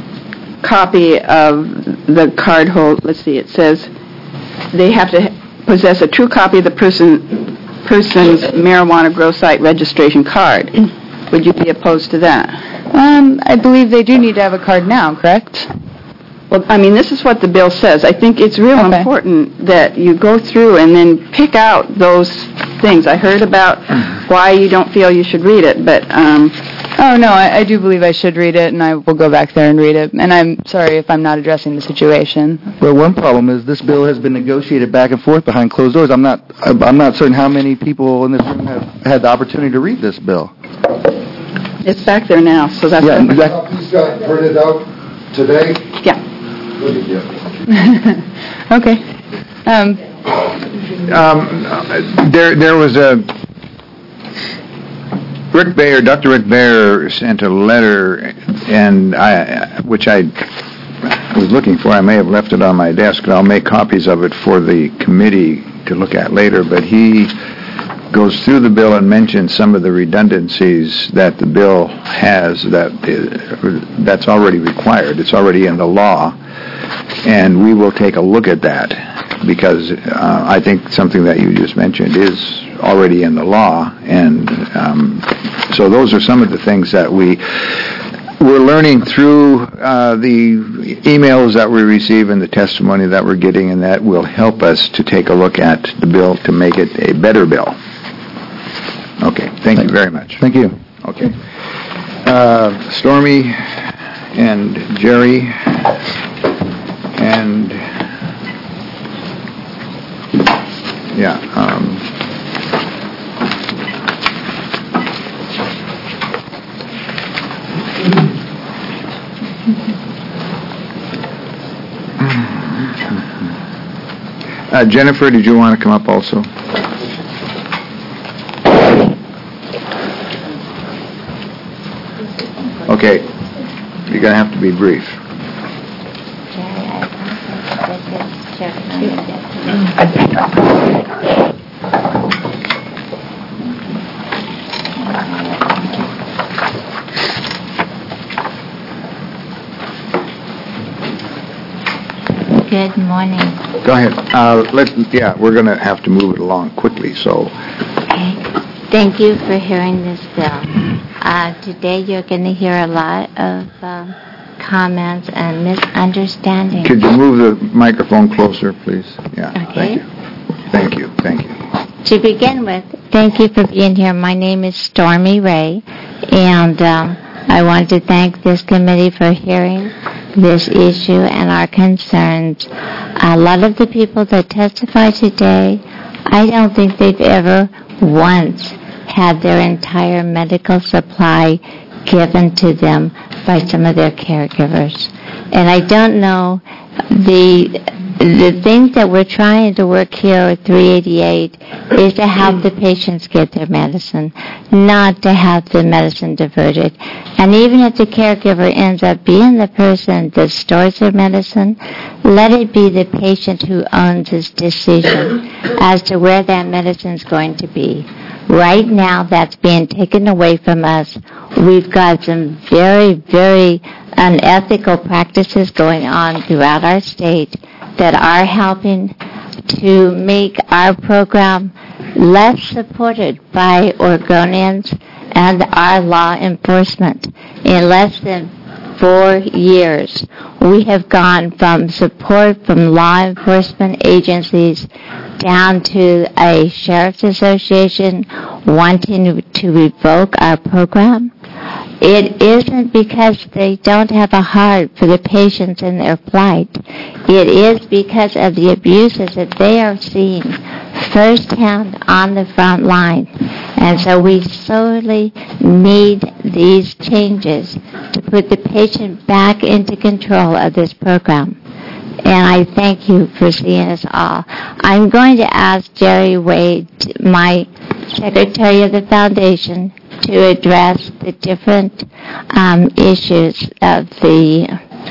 copy of the card hold. Let's see, it says they have to possess a true copy of the person person's marijuana grow site registration card. Would you be opposed to that? Um, I believe they do need to have a card now, correct? Well, I mean, this is what the bill says. I think it's real Okay. important that you go through and then pick out those things. I heard about why you don't feel you should read it, but, um, Oh, no, I, I do believe I should read it, and I will go back there and read it. And I'm sorry if I'm not addressing the situation. Well, one problem is this bill has been negotiated back and forth behind closed doors. I'm not, I'm not certain how many people in this room have had the opportunity to read this bill. it's back there now, so that's... Yeah, what- exactly. Copies got printed out today? Yeah. Look at you. Okay. Um, Um, there, there was a, Rick Bayer, Doctor Rick Bayer sent a letter, and I, which I was looking for. I may have left it on my desk, and I'll make copies of it for the committee to look at later, but he goes through the bill and mentions some of the redundancies that the bill has that uh, that's already required. It's already in the law, and we will take a look at that because uh, I think something that you just mentioned is already in the law, and um, so those are some of the things that we we're learning through uh, the emails that we receive and the testimony that we're getting, and that will help us to take a look at the bill to make it a better bill. Okay, thank you very much. Thank you. Okay. Uh, Stormy and Jerry and, yeah, um, uh, Jennifer, did you want to come up also? Okay, you're going to have to be brief. Good morning. Go ahead. Uh, let, yeah, we're going to have to move it along quickly, so. Okay. Thank you for hearing this bill. Uh, today you're going to hear a lot of um, comments and misunderstandings. Could you move the microphone closer, please? Yeah. Okay. Thank you. Thank you. Thank you. To begin with, thank you for being here. My name is Stormy Ray, and um, I want to thank this committee for hearing this issue and our concerns. A lot of the people that testify today, I don't think they've ever once had their entire medical supply given to them by some of their caregivers. And I don't know, the the things that we're trying to work here with three eighty-eight is to have the patients get their medicine, not to have the medicine diverted. And even if the caregiver ends up being the person that stores their medicine, let it be the patient who owns his decision as to where that medicine is going to be. Right now, that's being taken away from us. We've got some very, very unethical practices going on throughout our state that are helping to make our program less supported by Oregonians and our law enforcement. In less than four years, we have gone from support from law enforcement agencies down to a sheriff's association wanting to revoke our program. It isn't because they don't have a heart for the patients in their plight. It is because of the abuses that they are seeing firsthand on the front line. And so we sorely need these changes to put the patient back into control of this program. And I thank you for seeing us all. I'm going to ask Jerry Wade, my secretary of the foundation, to address the different um, issues of the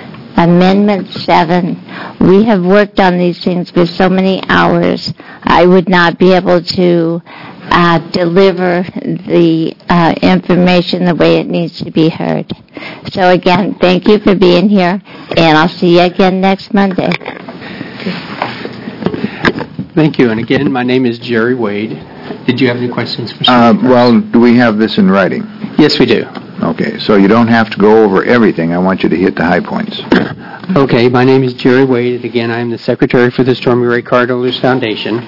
Amendment seven. We have worked on these things for so many hours. I would not be able to uh, deliver the uh, information the way it needs to be heard. So again, thank you for being here, and I'll see you again next Monday. Thank you. And again, my name is Jerry Wade. Did you have any questions for Uh, Stormy? well, do we have this in writing? Yes, we do. Okay, so you don't have to go over everything. I want you to hit the high points. Okay, my name is Jerry Wade, and again, I am the secretary for the Stormy Ray Cardholders Foundation.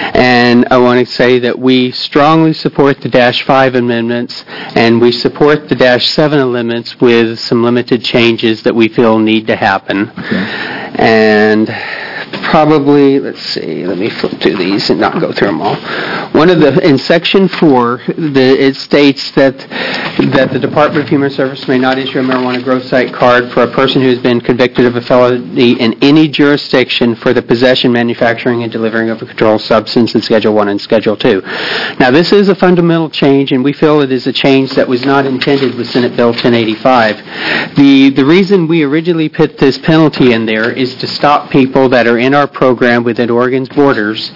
And I want to say that we strongly support the Dash five amendments, and we support the Dash seven amendments with some limited changes that we feel need to happen. Okay. And probably, let's see, let me flip through these and not go through them all. One of the, in section four, the, it states that that the Department of Human Services may not issue a marijuana growth site card for a person who has been convicted of a felony in any jurisdiction for the possession, manufacturing, and delivering of a controlled substance in Schedule one and Schedule two. Now, this is a fundamental change, and we feel it is a change that was not intended with Senate Bill ten eighty-five. The, the reason we originally put this penalty in there is to stop people that are in our program within Oregon's borders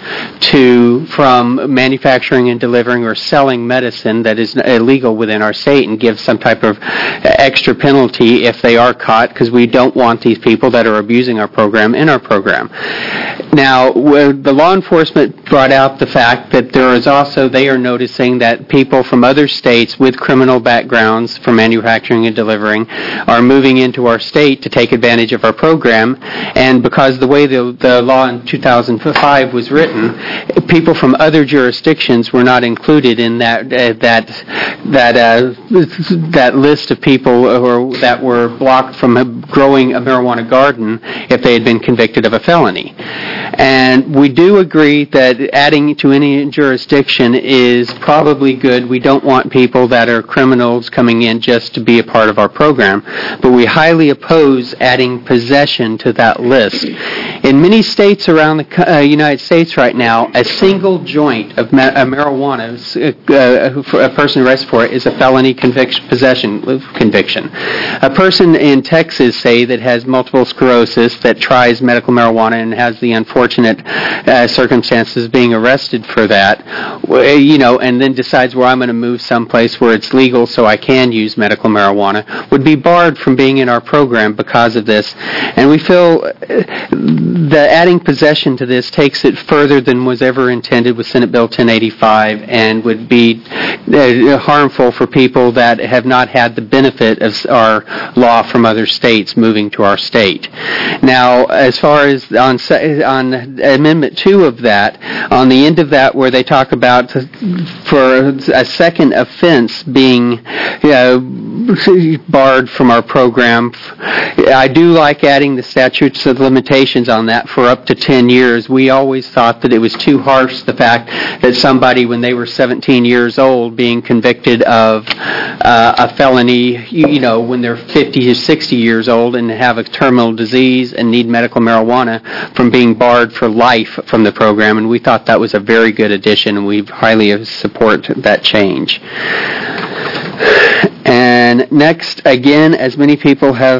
to from manufacturing and delivering or selling medicine that is illegal within our state, and give some type of extra penalty if they are caught, because we don't want these people that are abusing our program in our program. Now, the law enforcement brought out the fact that there is also, they are noticing that people from other states with criminal backgrounds for manufacturing and delivering are moving into our state to take advantage of our program, and because the way the, the law in two thousand five was written, people from other jurisdictions were not included in that uh, that that uh, that list of people who are, that were blocked from growing a marijuana garden if they had been convicted of a felony. And we do agree that adding to any jurisdiction is probably good. We don't want people that are criminals coming in just to be a part of our program, but we highly oppose adding possession to that list. In many states around the uh, United States right now, a single joint of ma- uh, marijuana, uh, for a person arrested for it, is a felony conviction, possession conviction. A person in Texas, say, that has multiple sclerosis, that tries medical marijuana and has the unfortunate uh, circumstances of being arrested for that, you know, and then decides, well, I'm going to move someplace where it's legal so I can use medical marijuana, would be barred from being in our program because of this. And we feel that adding possession to this takes it further than was ever intended with Senate Bill ten eighty-five, and would be uh, harmful for people that have not had the benefit of our law from other states moving to our state. Now, as far as on, on Amendment two of that, on the end of that where they talk about for a second offense being uh, barred from our program, I do like adding the statutes of limitations on that for up to ten years. We always thought that it was too harsh, the fact that somebody, when they were seventeen years old, being convicted of uh, a felony, you, you know, when they're fifty or sixty years old and have a terminal disease and need medical marijuana, from being barred for life from the program. And we thought that was a very good addition, and we highly support that change. And next, again, as many people have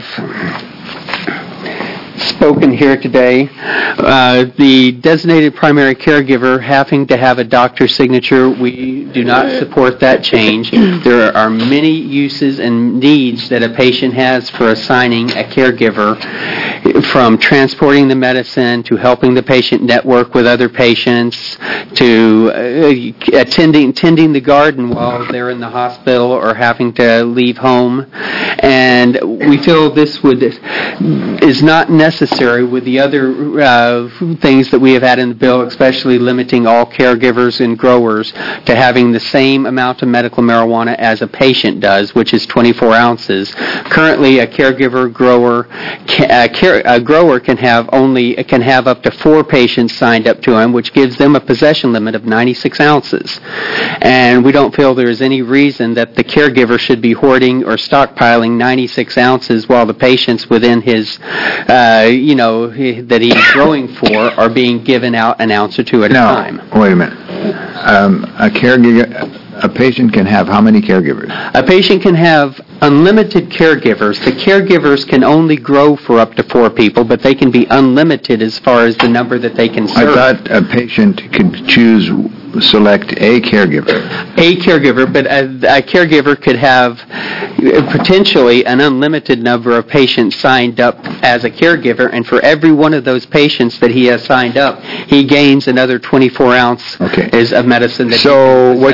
spoken here today, uh, the designated primary caregiver having to have a doctor's signature, we do not support that change. There are many uses and needs that a patient has for assigning a caregiver, from transporting the medicine to helping the patient network with other patients to uh, attending tending the garden while they're in the hospital or having to leave home. And we feel this would is not necessary with the other uh, things that we have had in the bill, especially limiting all caregivers and growers to having the same amount of medical marijuana as a patient does, which is twenty-four ounces. Currently, a caregiver grower can, a, care, a grower can have only can have up to four patients signed up to him, which gives them a possession limit of ninety-six ounces. And we don't feel there is any reason that the caregiver should be hoarding or stockpiling ninety-six ounces while the patients within his, uh, you know, that he's growing for are being given out an ounce or two at a no, time. Wait a minute. Um, a caregiver, a patient can have how many caregivers? A patient can have unlimited caregivers. The caregivers can only grow for up to four people, but they can be unlimited as far as the number that they can serve. I thought a patient could choose, select a caregiver. A caregiver, but a, a caregiver could have potentially an unlimited number of patients signed up as a caregiver, and for every one of those patients that he has signed up, he gains another twenty-four ounce okay. is of medicine. That so what you're saying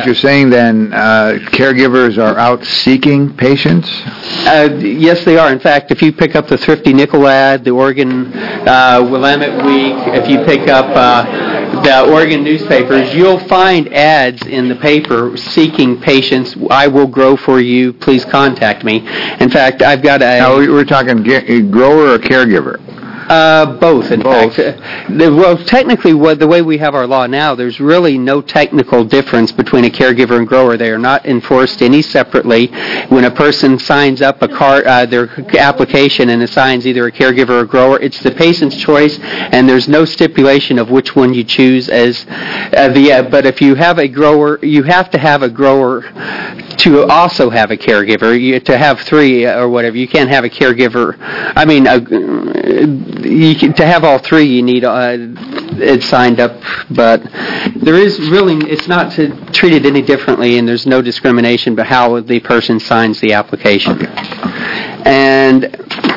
then uh, caregivers are out seeking patients? Uh, yes, they are. In fact, if you pick up the Thrifty Nickel ad, the Oregon uh, Willamette Week, if you pick up uh, the Oregon newspapers, you'll find ads in the paper seeking patients. I will grow for you. Please contact me. In fact, I've got a... Now, we're talking ge- grower or caregiver? Uh, both, in Both. fact. Uh, the, well, technically, what, the way we have our law now, there's really no technical difference between a caregiver and grower. They are not enforced any separately. When a person signs up a car, uh, their application and assigns either a caregiver or grower, it's the patient's choice, and there's no stipulation of which one you choose as uh, the. Uh, but if you have a grower, you have to have a grower to also have a caregiver. You, to have three or whatever, you can't have a caregiver. I mean. A, You can, to have all three, you need uh, it signed up, but there is really, it's not to, treated any differently, and there's no discrimination but how the person signs the application. Okay. And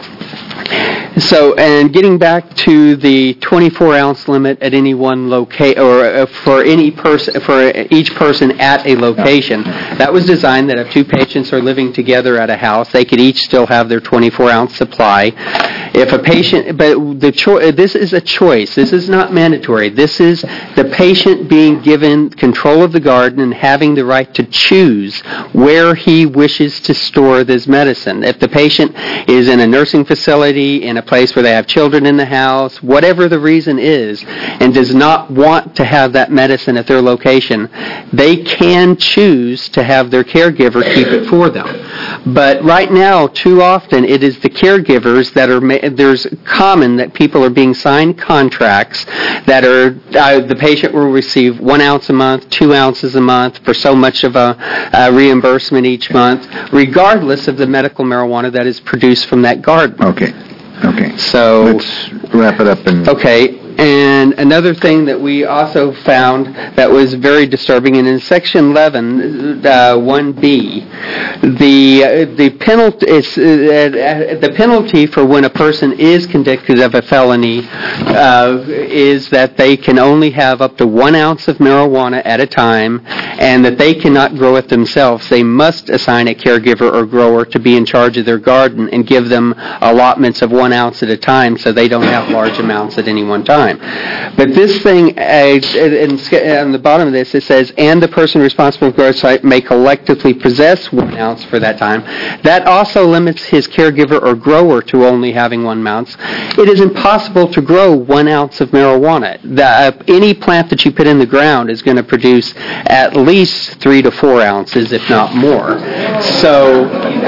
so, and getting back to the twenty-four ounce limit at any one location, or uh, for any person, for each person at a location, that was designed that if two patients are living together at a house, they could each still have their twenty-four ounce supply. If a patient, but the cho- this is a choice. This is not mandatory. This is the patient being given control of the garden and having the right to choose where he wishes to store this medicine. If the patient is in a nursing facility, in a place where they have children in the house, whatever the reason is, and does not want to have that medicine at their location, they can choose to have their caregiver keep it for them. But right now, too often, it is the caregivers that are, ma- there's common that people are being signed contracts that are, uh, the patient will receive one ounce a month, two ounces a month for so much of a, a reimbursement each month, regardless of the medical marijuana that is produced from that garden. Okay. Okay. So let's wrap it up. And okay. And another thing that we also found that was very disturbing, and in Section eleven, uh, one B, the uh, the penalty is uh, the penalty for when a person is convicted of a felony uh, is that they can only have up to one ounce of marijuana at a time, and that they cannot grow it themselves. They must assign a caregiver or grower to be in charge of their garden and give them allotments of one ounce at a time, so they don't have large amounts at any one time. But this thing, uh, in, on the bottom of this, it says, and the person responsible for the grow site may collectively possess one ounce for that time. That also limits his caregiver or grower to only having one ounce. It is impossible to grow one ounce of marijuana. The, uh, any plant that you put in the ground is going to produce at least three to four ounces, if not more. So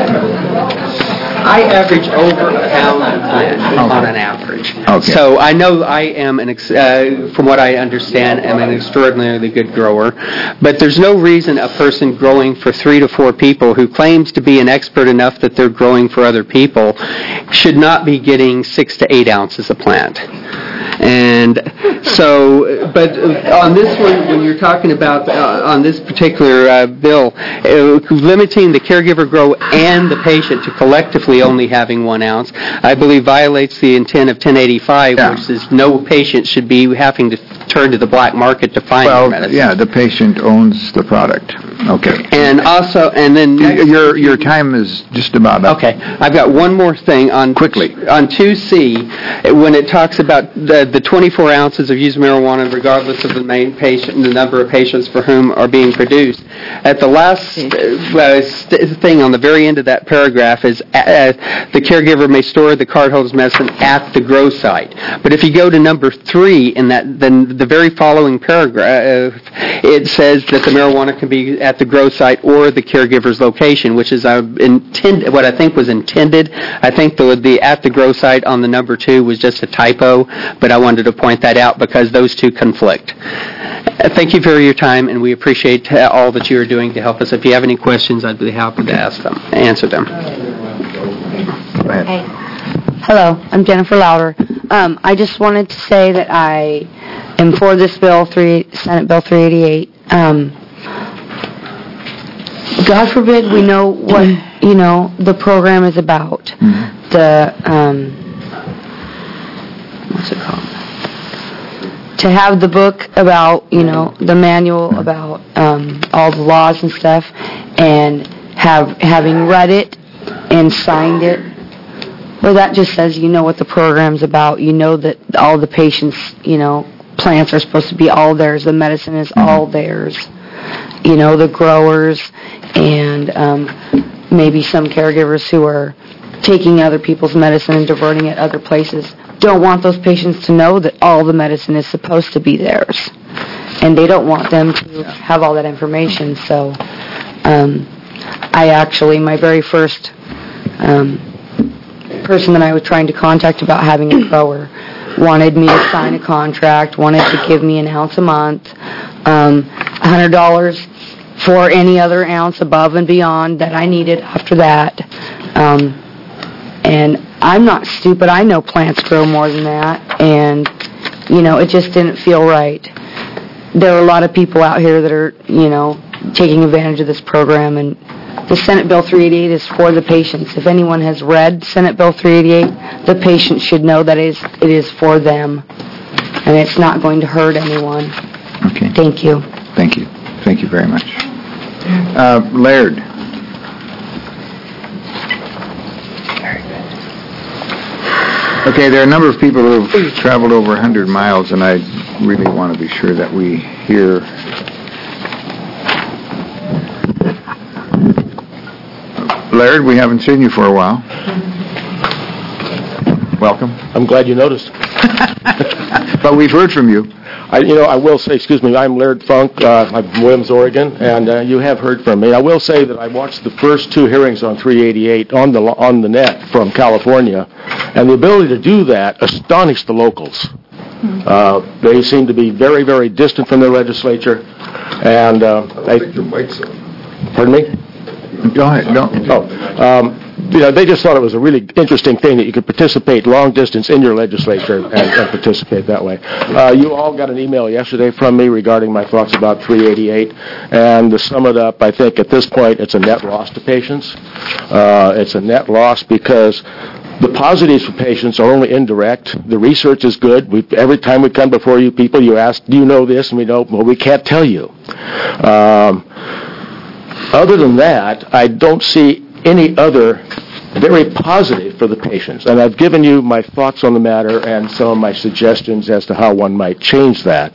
I average over a pound of plant on an average. Okay. So I know I am, an ex- uh, from what I understand, am an extraordinarily good grower. But there's no reason a person growing for three to four people who claims to be an expert enough that they're growing for other people should not be getting six to eight ounces of plant. And so, but on this one, when you're talking about, uh, on this particular uh, bill, uh, limiting the caregiver grow and the patient to collectively only having one ounce, I believe violates the intent of ten eighty-five, Yeah. which is no patient should be having to turn to the black market to find well, their medicine. yeah, the patient owns the product. Okay. And also, and then Y- next, Your your time is just about up. okay, I've got one more thing on Quickly. on two C, when it talks about the the twenty-four ounces of used marijuana, regardless of the main patient, the number of patients for whom are being produced. At the last uh, st- thing on the very end of that paragraph is uh, the caregiver may store the cardholder's medicine at the grow site. But if you go to number three in that, then the very following paragraph, uh, it says that the marijuana can be at the grow site or the caregiver's location, which is uh, intend- what I think was intended. I think the, the at the grow site on the number two was just a typo, but I wanted to point that out because those two conflict. Uh, thank you for your time, and we appreciate uh, all that you are doing to help us. If you have any questions, I'd be happy to ask them, answer them. Go ahead. Hey. Hello, I'm Jennifer Louder. Um, I just wanted to say that I am for this bill, three, Senate Bill three eighty-eight. Um, God forbid we know what, you know, the program is about. Mm-hmm. The, um, what's it called? to have the book about, you know, the manual about um, all the laws and stuff, and have having read it and signed it, well, that just says you know what the program's about. You know that all the patients, you know, plants are supposed to be all theirs. The medicine is all theirs. You know, the growers and um, maybe some caregivers who are taking other people's medicine and diverting it other places don't want those patients to know that all the medicine is supposed to be theirs. And they don't want them to have all that information. So um, I actually, my very first um, person that I was trying to contact about having a grower wanted me to sign a contract, wanted to give me an ounce a month, um, one hundred dollars for any other ounce above and beyond that I needed after that. Um, and I'm not stupid. I know plants grow more than that. And, you know, it just didn't feel right. There are a lot of people out here that are, you know, taking advantage of this program. And the Senate Bill three eighty-eight is for the patients. If anyone has read Senate Bill three eighty-eight, the patient should know that it is, it is for them. And it's not going to hurt anyone. Okay. Thank you. Thank you. Thank you very much. Uh, Laird. Okay, there are a number of people who have traveled over one hundred miles, and I really want to be sure that we hear. Laird, we haven't seen you for a while. Welcome. I'm glad you noticed. But we've heard from you. I, you know, I will say, excuse me, I'm Laird Funk. Uh, I'm from Williams, Oregon, and uh, you have heard from me. I will say that I watched the first two hearings on three eighty-eight on the on the net from California, and the ability to do that astonished the locals. Uh, they seem to be very, very distant from their legislature, and uh, I think the white zone. Pardon me? Go ahead. Don't. Oh. Um, You know, they just thought it was a really interesting thing that you could participate long distance in your legislature and, and participate that way. Uh, you all got an email yesterday from me regarding my thoughts about three eighty-eight, and to sum it up, I think at this point it's a net loss to patients. Uh, it's a net loss because the positives for patients are only indirect. The research is good. We, every time we come before you people, you ask, do you know this? And we know, well, we can't tell you. Um, other than that, I don't see any other very positive for the patients. And I've given you my thoughts on the matter and some of my suggestions as to how one might change that.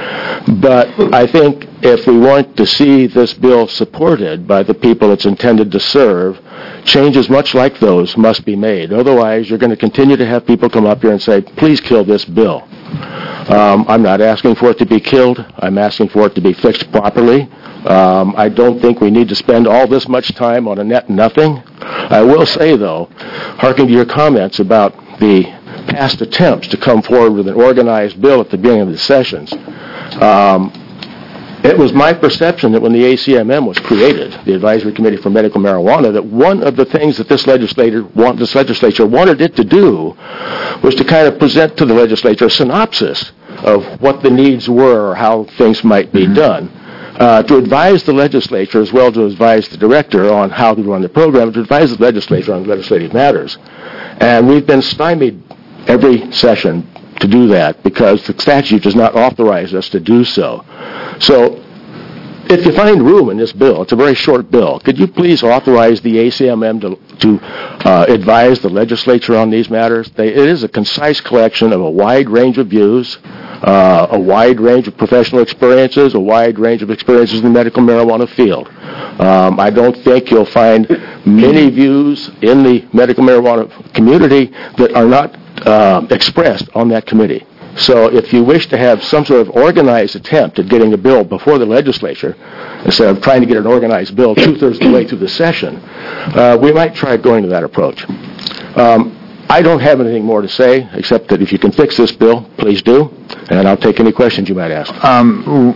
But I think if we want to see this bill supported by the people it's intended to serve, changes much like those must be made. Otherwise, you're going to continue to have people come up here and say, please kill this bill. Um, I'm not asking for it to be killed. I'm asking for it to be fixed properly. Um, I don't think we need to spend all this much time on a net nothing. I will say, though, hearkening to your comments about the past attempts to come forward with an organized bill at the beginning of the sessions, um, it was my perception that when the A C M M was created, the Advisory Committee for Medical Marijuana, that one of the things that this legislator, want, this legislature wanted it to do was to kind of present to the legislature a synopsis of what the needs were or how things might be done. Uh, to advise the legislature as well as to advise the director on how to run the program, to advise the legislature on legislative matters. And we've been stymied every session to do that because the statute does not authorize us to do so. So if you find room in this bill, it's a very short bill, could you please authorize the A C M M to, to uh, advise the legislature on these matters? They, it is a concise collection of a wide range of views, uh, a wide range of professional experiences, a wide range of experiences in the medical marijuana field. Um, I don't think you'll find many views in the medical marijuana community that are not uh, expressed on that committee. So if you wish to have some sort of organized attempt at getting a bill before the legislature, instead of trying to get an organized bill two-thirds of the way through the session, uh, we might try going to that approach. Um, I don't have anything more to say, except that if you can fix this bill, please do, and I'll take any questions you might ask. Um,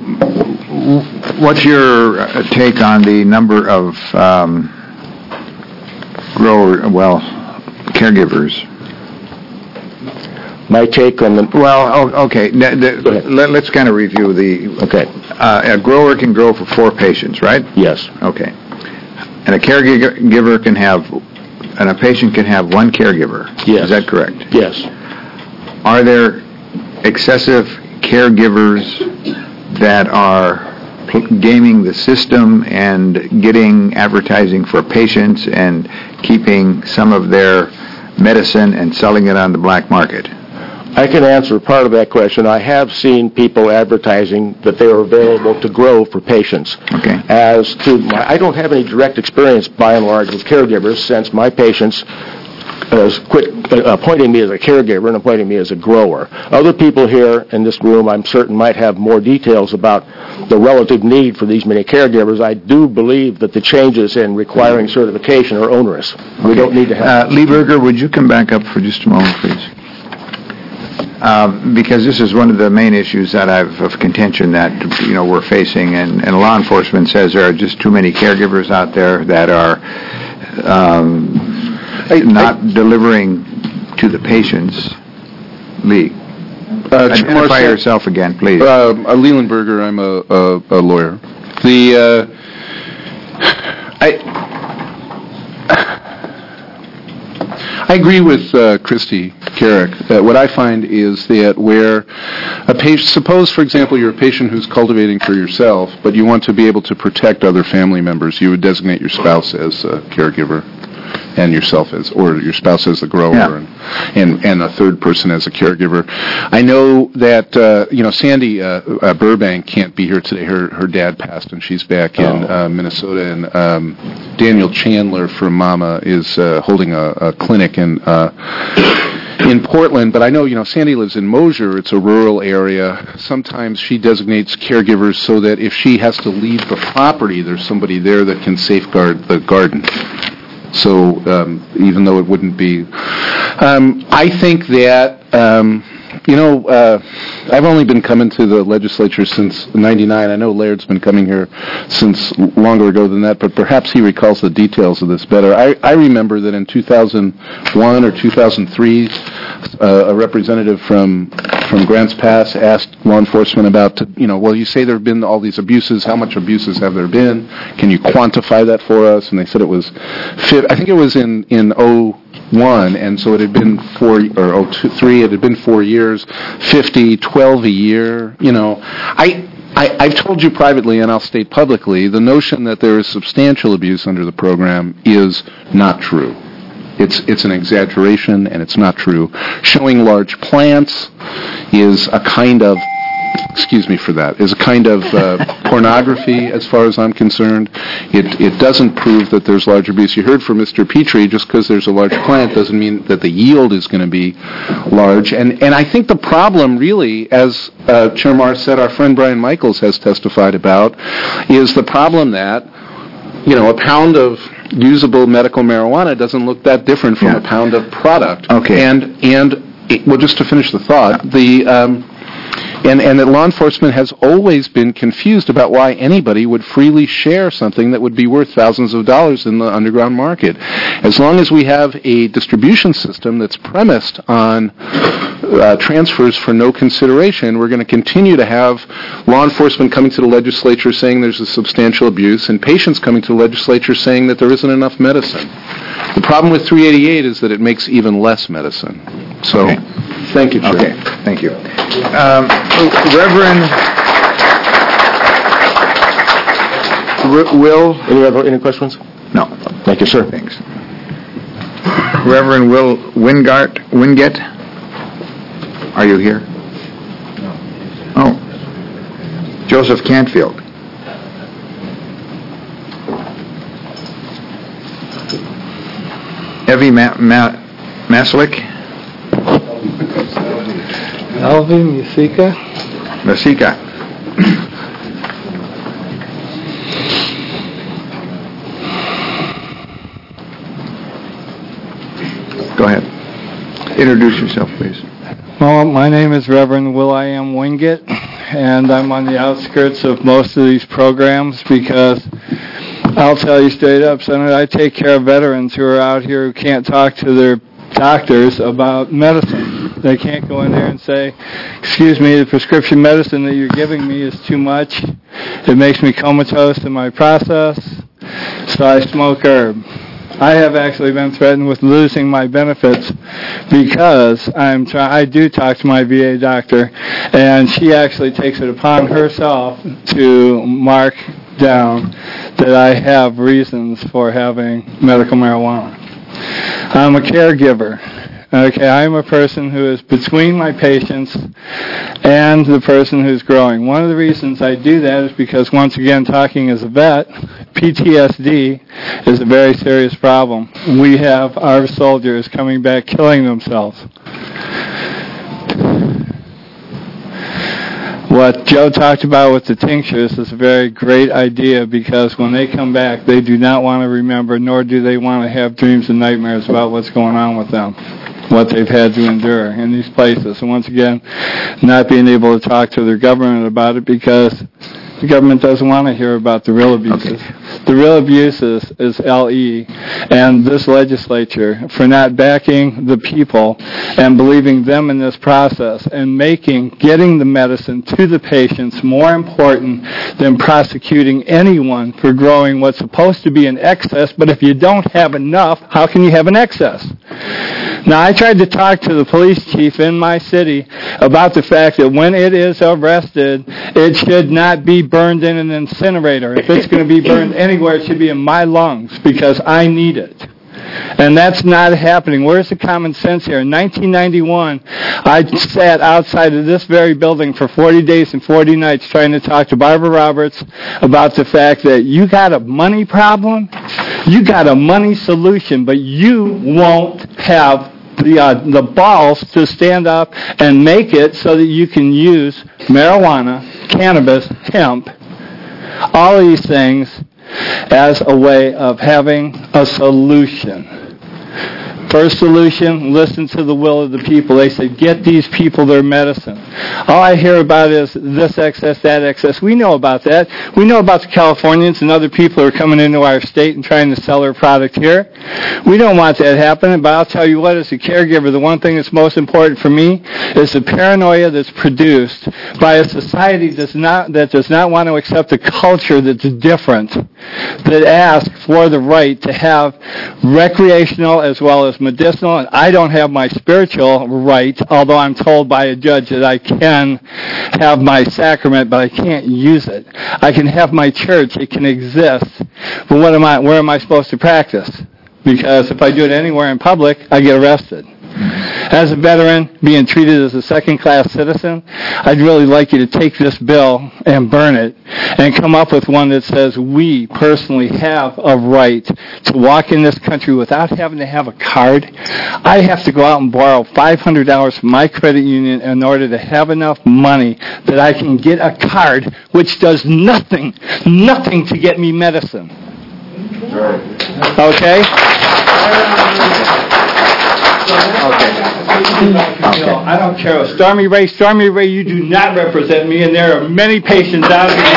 what's your take on the number of um, grower, well, caregivers? My take on the... Well, okay, the, the, let, let's kind of review the... Okay. Uh, a grower can grow for four patients, right? Yes. Okay. And a caregiver can have, and a patient can have one caregiver. Yes. Is that correct? Yes. Are there excessive caregivers that are pl- gaming the system and getting advertising for patients and keeping some of their medicine and selling it on the black market? I can answer part of that question. I have seen people advertising that they are available to grow for patients. Okay. As to my, I don't have any direct experience, by and large, with caregivers, since my patients uh, quit uh, appointing me as a caregiver and appointing me as a grower. Other people here in this room, I'm certain, might have more details about the relative need for these many caregivers. I do believe that the changes in requiring certification are onerous. We don't need to have... Uh, Lee Berger, would you come back up for just a moment, please? Uh, because this is one of the main issues that I've of contention that you know we're facing, and, and law enforcement says there are just too many caregivers out there that are um, I, not I, delivering to the patients. Lee, uh, identify yourself again, please. Uh, uh, Leland Berger, I'm a, a, a lawyer. The uh, I. I agree with uh, Christy Carrick that what I find is that where a patient, suppose, for example, you're a patient who's cultivating for yourself, but you want to be able to protect other family members, you would designate your spouse as a caregiver and yourself as, or your spouse as the grower, yeah. and, and and a third person as a caregiver. I know that, uh, you know, Sandy uh, uh, Burbank can't be here today. Her her dad passed, and she's back in Oh. uh, Minnesota, and um, Daniel Chandler from Mama is uh, holding a, a clinic in uh, in Portland. But I know, you know, Sandy lives in Mosier. It's a rural area. Sometimes she designates caregivers so that if she has to leave the property, there's somebody there that can safeguard the garden. So um, even though it wouldn't be, um, I think that um, you know uh, I've only been coming to the legislature since ninety-nine. I know Laird's been coming here since longer ago than that, but perhaps he recalls the details of this better. I, I remember that in two thousand one or two thousand three, uh, a representative from from Grants Pass asked law enforcement about, to, you know, well, you say there have been all these abuses. How much abuses have there been? Can you quantify that for us? And they said it was, I think it was in in oh one, and so it had been four, or oh two, three, it had been four years, fifty, twelve a year, you know. I, I, I've told you privately, and I'll state publicly, the notion that there is substantial abuse under the program is not true. It's it's an exaggeration, and it's not true. Showing large plants is a kind of, excuse me for that, is a kind of uh, pornography as far as I'm concerned. It it doesn't prove that there's large abuse. You heard from Mister Petrie, just because there's a large plant doesn't mean that the yield is going to be large. And and I think the problem really, as uh, Chair Marr said, our friend Brian Michaels has testified about, is the problem that, you know, a pound of usable medical marijuana doesn't look that different from yeah. a pound of product. Okay. And, and it, well, just to finish the thought, the... Um, And, and that law enforcement has always been confused about why anybody would freely share something that would be worth thousands of dollars in the underground market. As long as we have a distribution system that's premised on uh, transfers for no consideration, we're going to continue to have law enforcement coming to the legislature saying there's a substantial abuse, and patients coming to the legislature saying that there isn't enough medicine. The problem with three eighty-eight is that it makes even less medicine. So, okay. Thank you, Chair. Okay, thank you. Um, Reverend R- Will... Any other, any questions? No. Thank you, sir. Thanks. Reverend Will Wingart, Wingate, are you here? No. Oh. Joseph Canfield. Evie Ma- Ma- Maslick. Alvin Musica. Musica. Go ahead. Introduce yourself, please. Well, my name is Reverend Will.I.am Wingate, and I'm on the outskirts of most of these programs because I'll tell you straight up, Senator, I take care of veterans who are out here who can't talk to their doctors about medicine. They can't go in there and say, excuse me, the prescription medicine that you're giving me is too much. It makes me comatose in my process, so I smoke herb. I have actually been threatened with losing my benefits because I'm try- I do talk to my V A doctor, and she actually takes it upon herself to mark down that I have reasons for having medical marijuana. I'm a caregiver. Okay, I'm a person who is between my patients and the person who's growing. One of the reasons I do that is because, once again, talking as a vet, P T S D is a very serious problem. We have our soldiers coming back killing themselves. What Joe talked about with the tinctures is a very great idea, because when they come back, they do not want to remember, nor do they want to have dreams and nightmares about what's going on with them, what they've had to endure in these places. And once again, not being able to talk to their government about it because the government doesn't want to hear about the real abuses. Okay. The real abuses is L E and this legislature for not backing the people and believing them in this process and making getting the medicine to the patients more important than prosecuting anyone for growing what's supposed to be an excess. But if you don't have enough, how can you have an excess? Now, I tried to talk to the police chief in my city about the fact that when it is arrested, it should not be burned in an incinerator. If it's going to be burned anywhere, it should be in my lungs because I need it. And that's not happening. Where's the common sense here? In nineteen ninety-one, I sat outside of this very building for forty days and forty nights trying to talk to Barbara Roberts about the fact that you got a money problem, you got a money solution, but you won't have the uh, the balls to stand up and make it so that you can use marijuana, cannabis, hemp, all these things as a way of having a solution. First solution, listen to the will of the people. They said, get these people their medicine. All I hear about is this excess, that excess. We know about that. We know about the Californians and other people who are coming into our state and trying to sell their product here. We don't want that happening, but I'll tell you what, as a caregiver, the one thing that's most important for me is the paranoia that's produced by a society that's not, that does not want to accept a culture that's different, that asks for the right to have recreational as well as medicinal, and I don't have my spiritual right, although I'm told by a judge that I can have my sacrament, but I can't use it. I can have my church, it can exist, but what am I, where am I supposed to practice? Because if I do it anywhere in public, I get arrested. As a veteran, being treated as a second-class citizen, I'd really like you to take this bill and burn it and come up with one that says we personally have a right to walk in this country without having to have a card. I have to go out and borrow five hundred dollars from my credit union in order to have enough money that I can get a card which does nothing, nothing to get me medicine. Okay? Okay. Okay. I don't care. Stormy Ray, Stormy Ray, you do not represent me, and there are many patients out there.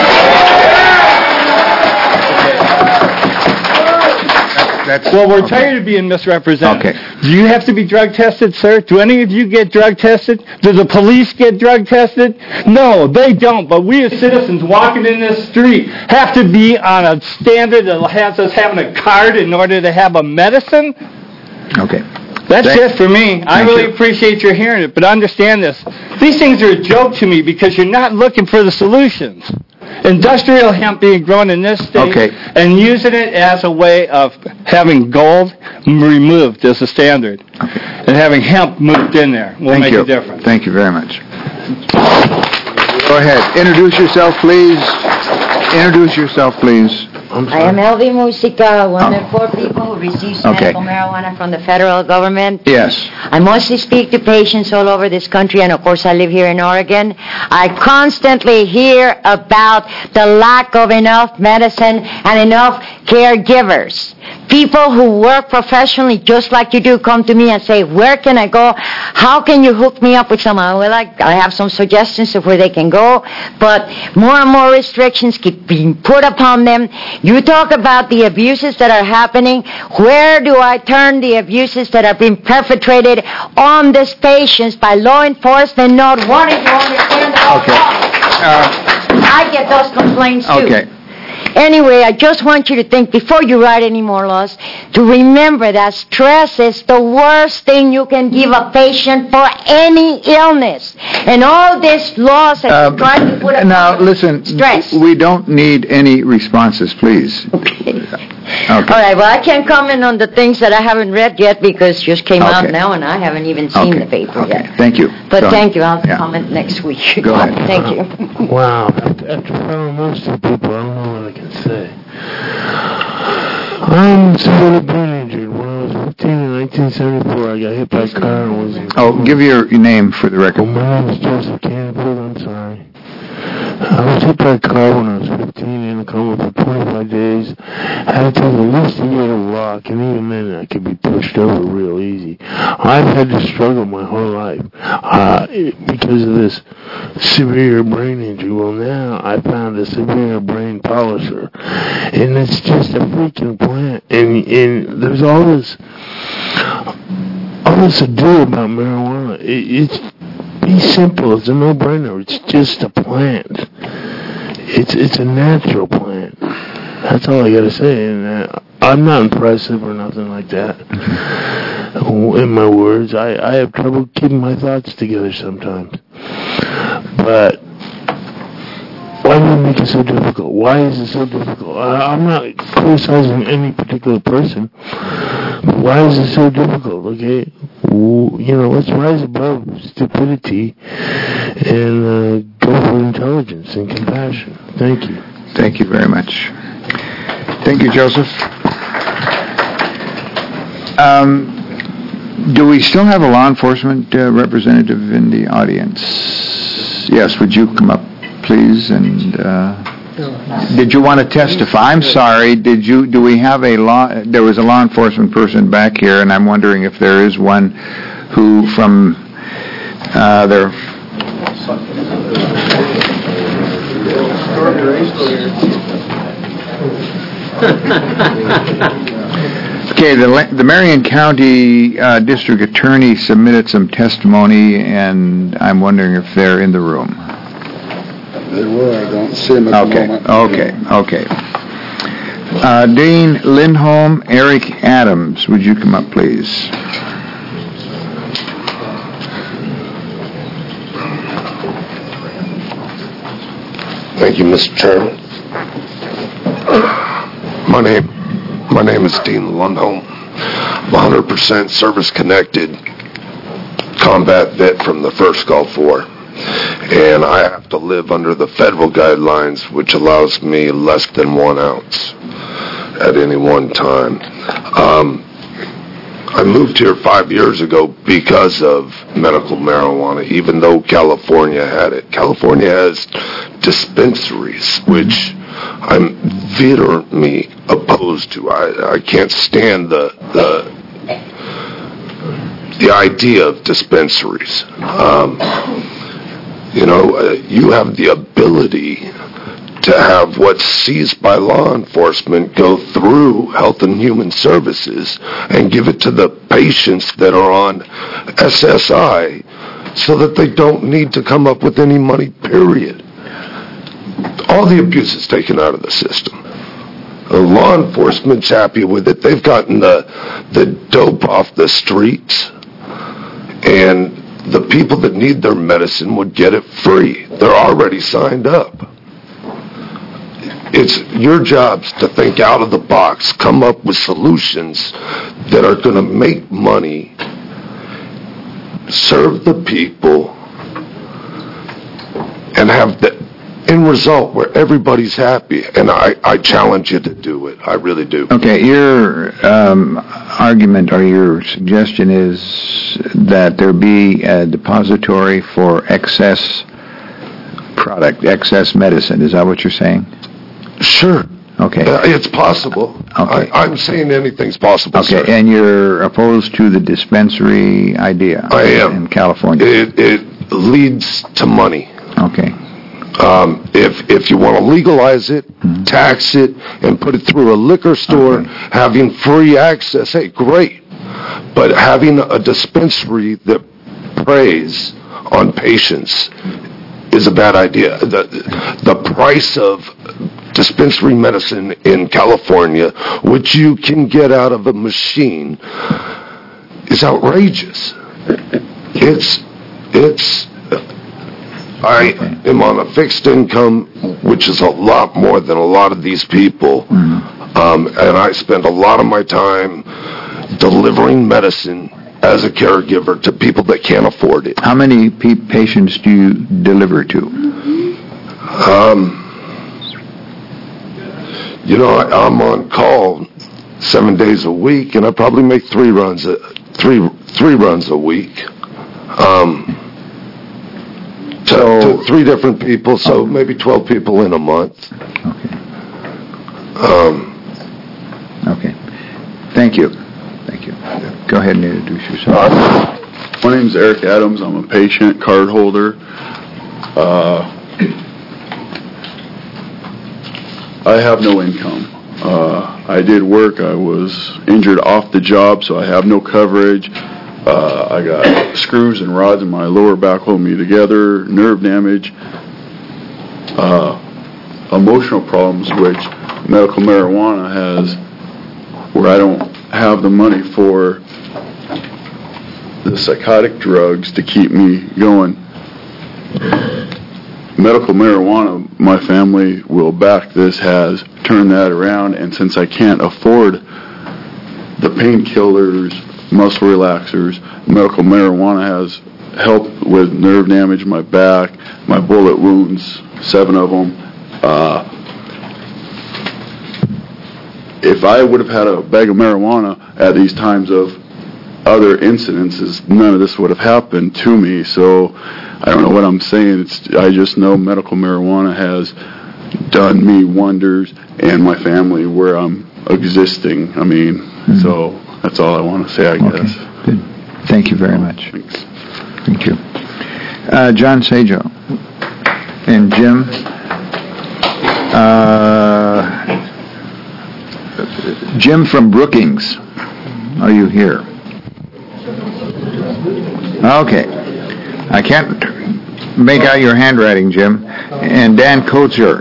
That's, well, we're tired of being misrepresented. Okay. Do you have to be drug tested, sir? Do any of you get drug tested? Do the police get drug tested? No, they don't. But we as citizens walking in this street have to be on a standard that has us having a card in order to have a medicine? Okay. That's Thank, it for me. I really you. appreciate your hearing it, but understand this. These things are a joke to me because you're not looking for the solutions. Industrial hemp being grown in this state okay. and using it as a way of having gold removed as a standard okay. and having hemp moved in there will Thank make you. a difference. Thank you very much. Go ahead. Introduce yourself, please. Introduce yourself, please. I am Elvie Musica, one of the four people who receives Okay. medical marijuana from the federal government. Yes. I mostly speak to patients all over this country, and of course I live here in Oregon. I constantly hear about the lack of enough medicine and enough caregivers. People who work professionally just like you do come to me and say, where can I go? How can you hook me up with someone? Well, I, I have some suggestions of where they can go, but more and more restrictions keep being put upon them. You talk about the abuses that are happening. Where do I turn the abuses that are being perpetrated on these patients by law enforcement not wanting to understand the law? Okay. Uh, I get those complaints too. Okay. Anyway, I just want you to think, before you write any more laws, to remember that stress is the worst thing you can give a patient for any illness. And all these laws that Um, you try to put upon Now, listen, stress. we don't need any responses, please. Okay. Okay. All right, well, I can't comment on the things that I haven't read yet because just came out Okay. now and I haven't even seen Okay. the paper Okay. yet. Thank you. But Go thank you, ahead. I'll Yeah. comment next week. Go ahead. Thank you. Wow, after, after following most of the people, I don't know what I can say. I'm severely brain injured. When I was fifteen in nineteen seventy-four, I got hit by a car and was in Oh, give your your name for the record. Oh, my name is Joseph Canfield, I'm sorry. I was hit by a car when I was fifteen in a coma for twenty-five days. I had to take at least a year to walk, and even then I could be pushed over real easy. I've had to struggle my whole life uh, because of this severe brain injury. Well, now I found a severe brain polisher, and it's just a freaking plant. And, and there's all this, all this ado about marijuana. It, it's Be simple. It's a no-brainer. It's just a plant. It's it's a natural plant. That's all I got to say. And uh, I'm not impressive or nothing like that. In my words, I, I have trouble keeping my thoughts together sometimes. But why do you make it so difficult? Why is it so difficult? I, I'm not criticizing any particular person. But why is it so difficult? Okay, you know, let's rise above stupidity and uh, go for intelligence and compassion. Thank you. Thank you very much. Thank you, Joseph. Um, do we still have a law enforcement uh, representative in the audience? Yes, would you come up, please? And uh, did you want to testify? I'm sorry. Did you? Do we have a law? There was a law enforcement person back here, and I'm wondering if there is one who from uh, their. Okay, the the Marion County uh, District Attorney submitted some testimony, and I'm wondering if they're in the room. They were, I don't see them at the Okay, moment. okay, okay. Uh, Dane Lindholm, Eric Adams, would you come up, please? Thank you, Mister Chairman. My name, my name is Dean Lundholm. I'm one hundred percent service-connected combat vet from the first Gulf War, and I have to live under the federal guidelines, which allows me less than one ounce at any one time. Um, I moved here five years ago because of medical marijuana, even though California had it. California has dispensaries, which I'm vehemently opposed to. I, I can't stand the, the the idea of dispensaries. Um, you know, uh, you have the ability to have what's seized by law enforcement go through Health and Human Services and give it to the patients that are on S S I so that they don't need to come up with any money, period. All the abuse is taken out of the system. The law enforcement's happy with it. They've gotten the, the dope off the streets, and the people that need their medicine would get it free. They're already signed up. It's your jobs to think out of the box, come up with solutions that are going to make money, serve the people, and have the end result where everybody's happy. And I, I challenge you to do it. I really do. Okay, your um, argument or your suggestion is that there be a depository for excess product, excess medicine. Is that what you're saying? Sure. Okay. Uh, it's possible. Okay. I, I'm saying anything's possible, Okay, sir. and you're opposed to the dispensary idea? I am. In California? It, it leads to money. Okay. Um, if if you want to legalize it, mm-hmm. tax it, and put it through a liquor store, okay. having free access, hey, great. But having a dispensary that preys on patients is a bad idea. The, the price of dispensary medicine in California, which you can get out of a machine, is outrageous. It's, it's, I am on a fixed income, which is a lot more than a lot of these people, um, and I spend a lot of my time delivering medicine as a caregiver to people that can't afford it. How many pe- patients do you deliver to? Um, you know, I, I'm on call seven days a week, and I probably make three runs a, three three runs a week. Um, to, to three different people, so maybe twelve people in a month. Okay. Um, okay. Thank you. Thank you. Go ahead and introduce yourself. My name is Eric Adams. I'm a patient card holder. Uh, I have no income. Uh, I did work. I was injured off the job, so I have no coverage. Uh, I got screws and rods in my lower back holding me together, nerve damage, uh, emotional problems, which medical marijuana has, where I don't have the money for the psychotic drugs to keep me going. Medical marijuana, my family will back this, has turned that around, and since I can't afford the painkillers, muscle relaxers, medical marijuana has helped with nerve damage in my back, my bullet wounds, seven of them. Uh, if I would have had a bag of marijuana at these times of other incidences, none of this would have happened to me. So I don't know what I'm saying. It's, I just know medical marijuana has done me wonders and my family where I'm existing. I mean, mm-hmm. So that's all I want to say, I okay. guess. Good. Thank you very much. Thanks. Thank you. Uh, John Sajo and Jim. Uh, Jim from Brookings, are you here? Okay. I can't make out your handwriting, Jim. And Dan Kocher.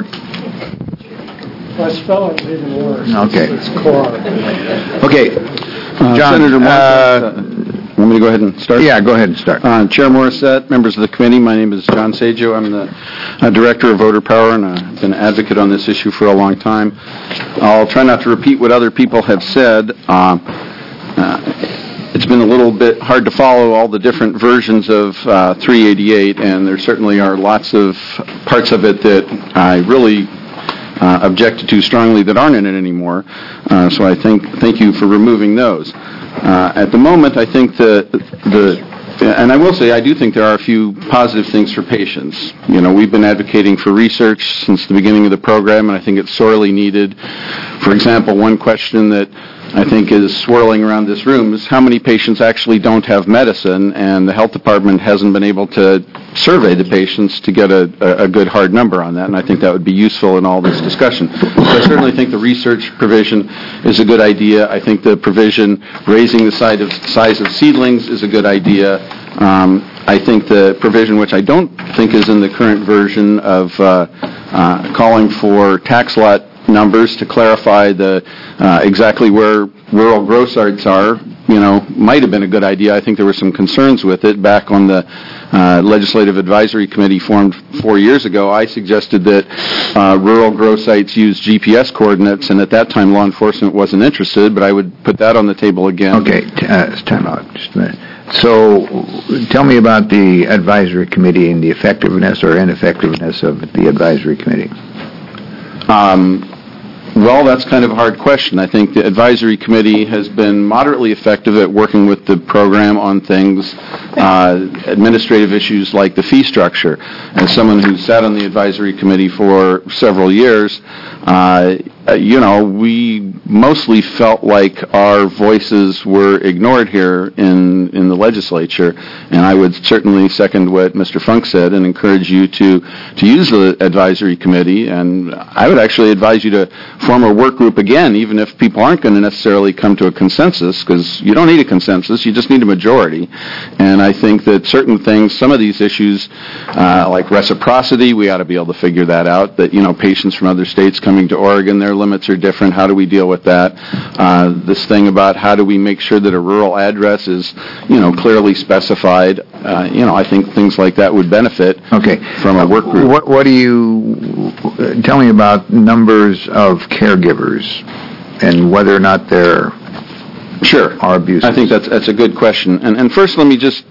My spelling's even worse. Okay. It's Core. Okay. Uh, John, Senator Morissette, uh, uh, want me to go ahead and start? Yeah, go ahead and start. Uh, Chair Morissette, members of the committee, my name is John Sajo. I'm the uh, Director of Voter Power, and I've been an advocate on this issue for a long time. I'll try not to repeat what other people have said. Uh, uh, it's been a little bit hard to follow all the different versions of uh, three eighty-eight, and there certainly are lots of parts of it that I really Uh, objected to strongly that aren't in it anymore. Uh, so I think thank you for removing those. Uh, at the moment, I think the the and I will say I do think there are a few positive things for patients. You know, we've been advocating for research since the beginning of the program, and I think it's sorely needed. For example, one question that I think is swirling around this room is how many patients actually don't have medicine, and the health department hasn't been able to survey the patients to get a, a good hard number on that, and I think that would be useful in all this discussion. So I certainly think the research provision is a good idea. I think the provision raising the size of, size of seedlings is a good idea. Um, I think the provision, which I don't think is in the current version, of uh, uh, calling for tax lot numbers to clarify the uh, exactly where rural grow sites are, you know, might have been a good idea. I think there were some concerns with it back on the uh, Legislative Advisory Committee formed four years ago. I suggested that uh, rural grow sites use G P S coordinates, and at that time law enforcement wasn't interested, but I would put that on the table again. Okay, t- uh, time out just a minute. So tell me about the advisory committee and the effectiveness or ineffectiveness of the advisory committee. Um, Well, that's kind of a hard question. I think the advisory committee has been moderately effective at working with the program on things, uh, administrative issues like the fee structure. As someone who sat on the advisory committee for several years, uh, uh, you know, we mostly felt like our voices were ignored here in, in the legislature, and I would certainly second what Mister Funk said and encourage you to, to use the advisory committee, and I would actually advise you to form a work group again, even if people aren't going to necessarily come to a consensus, because you don't need a consensus, you just need a majority. And I think that certain things, some of these issues, uh, like reciprocity, we ought to be able to figure that out, that, you know, patients from other states coming to Oregon, their limits are different. How do we deal with that? Uh, this thing about how do we make sure that a rural address is, you know, clearly specified, uh, you know, I think things like that would benefit okay. from a work group. What, what do you, tell me about numbers of caregivers and whether or not there sure. are abuses. I think that's, that's a good question. And, and first let me just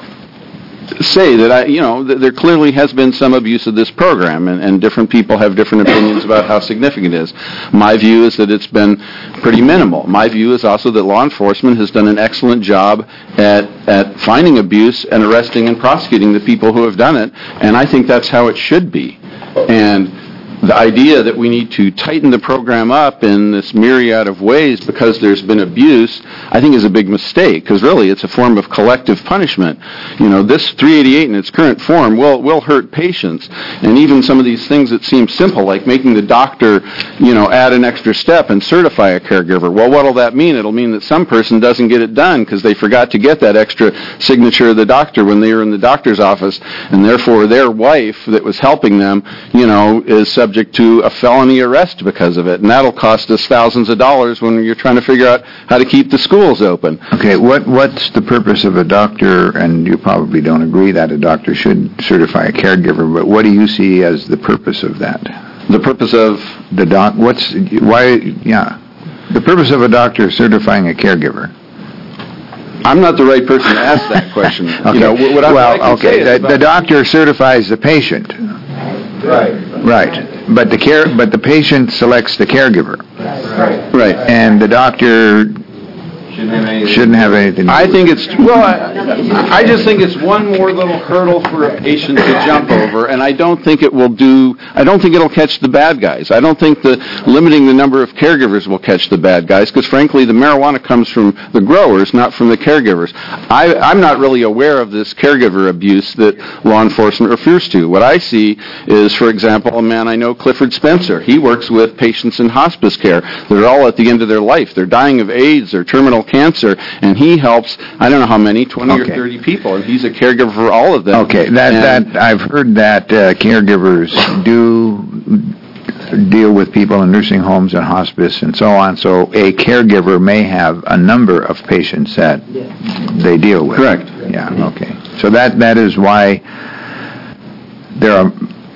say that I, you know, th- there clearly has been some abuse of this program, and, and different people have different opinions about how significant it is. My view is that it's been pretty minimal. My view is also that law enforcement has done an excellent job at, at finding abuse and arresting and prosecuting the people who have done it, and I think that's how it should be. And the idea that we need to tighten the program up in this myriad of ways because there's been abuse, I think is a big mistake, because really it's a form of collective punishment. You know, this three eighty-eight in its current form will will hurt patients, and even some of these things that seem simple, like making the doctor, you know, add an extra step and certify a caregiver. Well, what'll that mean? It'll mean that some person doesn't get it done because they forgot to get that extra signature of the doctor when they were in the doctor's office, and therefore their wife that was helping them, you know, is subject to a felony arrest because of it, and that'll cost us thousands of dollars when you're trying to figure out how to keep the schools open. Okay, what what's the purpose of a doctor, and you probably don't agree that a doctor should certify a caregiver, but what do you see as the purpose of that? The purpose of? The doc, what's, why, yeah, the purpose of a doctor certifying a caregiver? I'm not the right person to ask that question. Okay. You know, what I, well, what I can okay, say the, is about the doctor certifies the patient. Right. Right. But the care, but the patient selects the caregiver. Right. Right. And the doctor shouldn't have anything to do I with think it's, well, I, I just think it's one more little hurdle for a patient to jump over, and I don't think it will do, I don't think it'll catch the bad guys. I don't think the limiting the number of caregivers will catch the bad guys, because frankly, the marijuana comes from the growers, not from the caregivers. I, I'm not really aware of this caregiver abuse that law enforcement refers to. What I see is, for example, a man I know, Clifford Spencer. He works with patients in hospice care. They're all at the end of their life. They're dying of AIDS or terminal cancer, and he helps, I don't know how many, twenty okay. or thirty people, and he's a caregiver for all of them. Okay, that, and that I've heard that uh, caregivers do deal with people in nursing homes and hospice and so on, so a caregiver may have a number of patients that they deal with. Correct. Yeah, okay. So that that is why there are...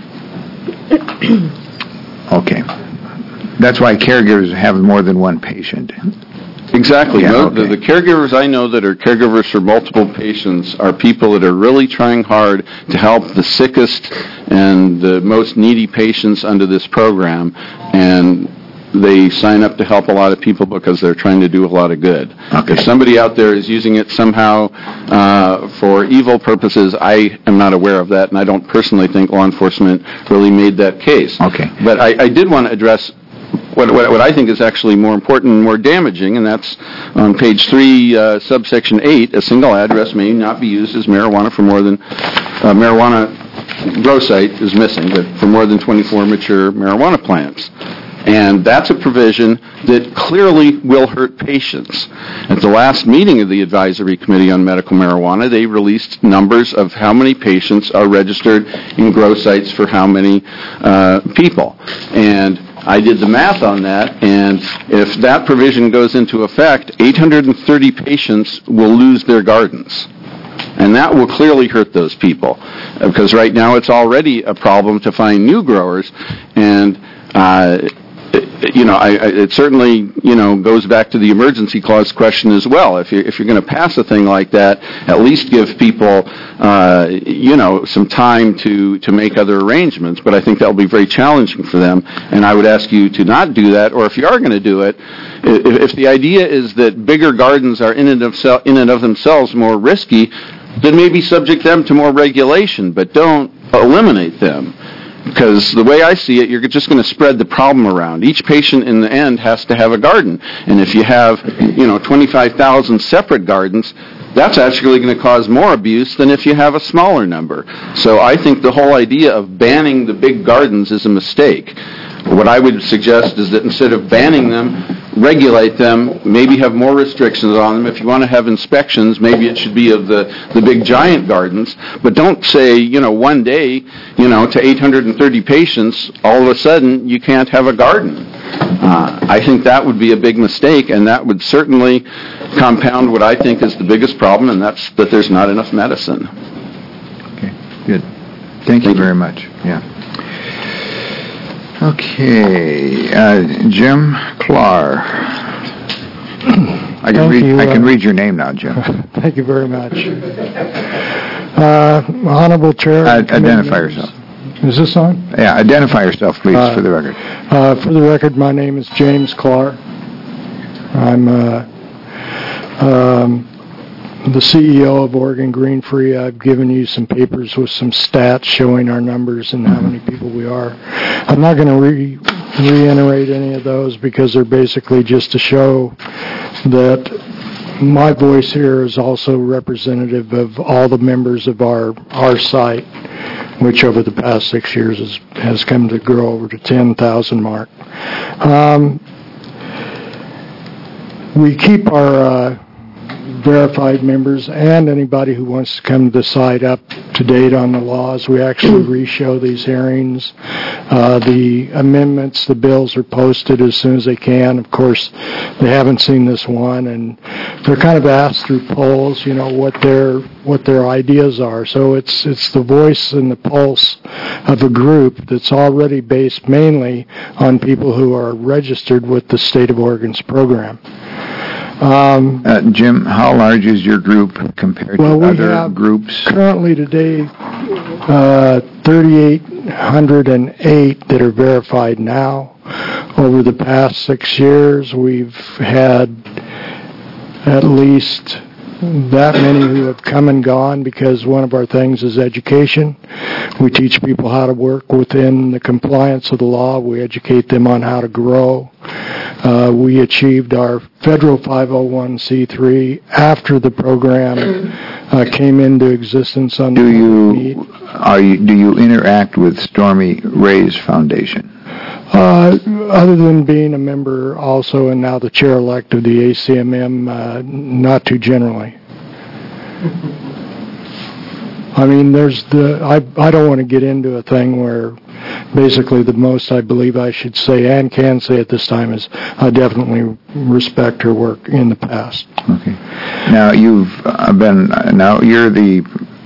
Okay. That's why caregivers have more than one patient. Exactly. Yeah, no, okay. the, the caregivers I know that are caregivers for multiple patients are people that are really trying hard to help the sickest and the most needy patients under this program, and they sign up to help a lot of people because they're trying to do a lot of good. Okay. If somebody out there is using it somehow uh, for evil purposes, I am not aware of that, and I don't personally think law enforcement really made that case. Okay. But I, I did want to address What, what, what I think is actually more important and more damaging, and that's on page three, uh, subsection eight, a single address may not be used as marijuana for more than, uh, marijuana grow site is missing, but for more than twenty-four mature marijuana plants. And that's a provision that clearly will hurt patients. At the last meeting of the Advisory Committee on Medical Marijuana, they released numbers of how many patients are registered in grow sites for how many uh, people. And I did the math on that, and if that provision goes into effect, eight hundred thirty patients will lose their gardens. And that will clearly hurt those people, because right now it's already a problem to find new growers, and uh, it, you know, I, I, it certainly, you know, goes back to the emergency clause question as well. If you're, if you're going to pass a thing like that, at least give people, uh, you know, some time to, to make other arrangements. But I think that will be very challenging for them, and I would ask you to not do that, or if you are going to do it, if, if the idea is that bigger gardens are in and of, in and of themselves more risky, then maybe subject them to more regulation, but don't eliminate them. Because the way I see it, you're just going to spread the problem around. Each patient in the end has to have a garden. And if you have, you know, twenty-five thousand separate gardens, that's actually going to cause more abuse than if you have a smaller number. So I think the whole idea of banning the big gardens is a mistake. What I would suggest is that instead of banning them, regulate them, maybe have more restrictions on them. If you want to have inspections, maybe it should be of the, the big giant gardens. But don't say, you know, one day, you know, to eight hundred thirty patients, all of a sudden you can't have a garden. Uh, I think that would be a big mistake, and that would certainly compound what I think is the biggest problem, and that's that there's not enough medicine. Okay, good. Thank you very much. Yeah. Okay, uh, Jim Clark. I can Thank read. you, I can uh, read your name now, Jim. Thank you very much. Uh, Honorable Chair. Uh, identify yourself. Is this on? Yeah, identify yourself, please, Uh, for the record. Uh, for the record, my name is James Clark. I'm uh, um, the C E O of Oregon Green Free. I've given you some papers with some stats showing our numbers and how many people we are. I'm not going to re- reiterate any of those because they're basically just to show that my voice here is also representative of all the members of our our site, which over the past six years has, has come to grow over to ten thousand mark. Um, we keep our uh, verified members and anybody who wants to come to the site up to date on the laws. We actually re-show these hearings. Uh, the amendments, the bills are posted as soon as they can. Of course, they haven't seen this one, and they're kind of asked through polls, you know, what their what their ideas are. So it's it's the voice and the pulse of a group that's already based mainly on people who are registered with the State of Oregon's program. Um, uh, Jim, how large is your group compared well, to we other have groups? Currently today, uh, three thousand eight hundred eight that are verified now. Over the past six years, we've had at least that many who have come and gone because one of our things is education. We teach people how to work within the compliance of the law. We educate them on how to grow. Uh, we achieved our federal five oh one c three after the program uh, came into existence. On do you are you do you interact with Stormy Ray's foundation? Uh, other than being a member also and now the chair-elect of the A C M M, uh, not too generally. I mean, there's the, I, I don't want to get into a thing where basically the most I believe I should say and can say at this time is I definitely respect her work in the past. Okay. Now, you've uh, been, uh, now you're the,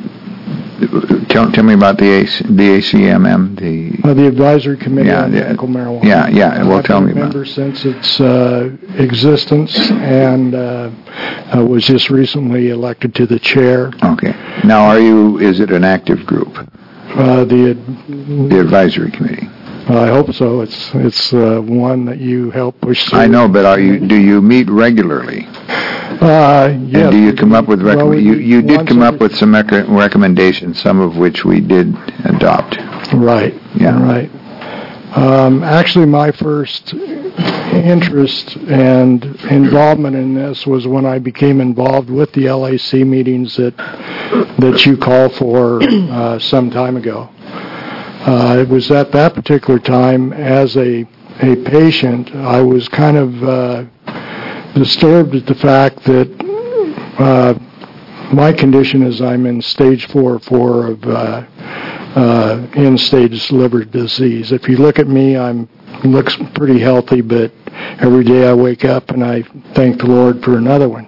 tell, tell me about the, A C, the A C M M, the... Uh, the Advisory Committee yeah, on yeah, Medical Marijuana. Yeah, yeah, well, tell me I've about been a member since its uh, existence and uh, I was just recently elected to the chair. Okay. Now, are you, is it an active group? Uh, the... The Advisory Committee. I hope so. It's it's uh, one that you help push through. I know, but are you, do you meet regularly? Uh, yes. And do you come up with, rec- well, we you, you did once come up every- with some rec- recommendations, some of which we did adopt. Right. Yeah. Right. Um, actually, my first interest and involvement in this was when I became involved with the L A C meetings that that you called for uh, some time ago. Uh, it was at that particular time, as a a patient, I was kind of uh, disturbed at the fact that uh, my condition is I'm in stage four four of uh, uh, end-stage liver disease. If you look at me, I'm looks pretty healthy, but every day I wake up and I thank the Lord for another one.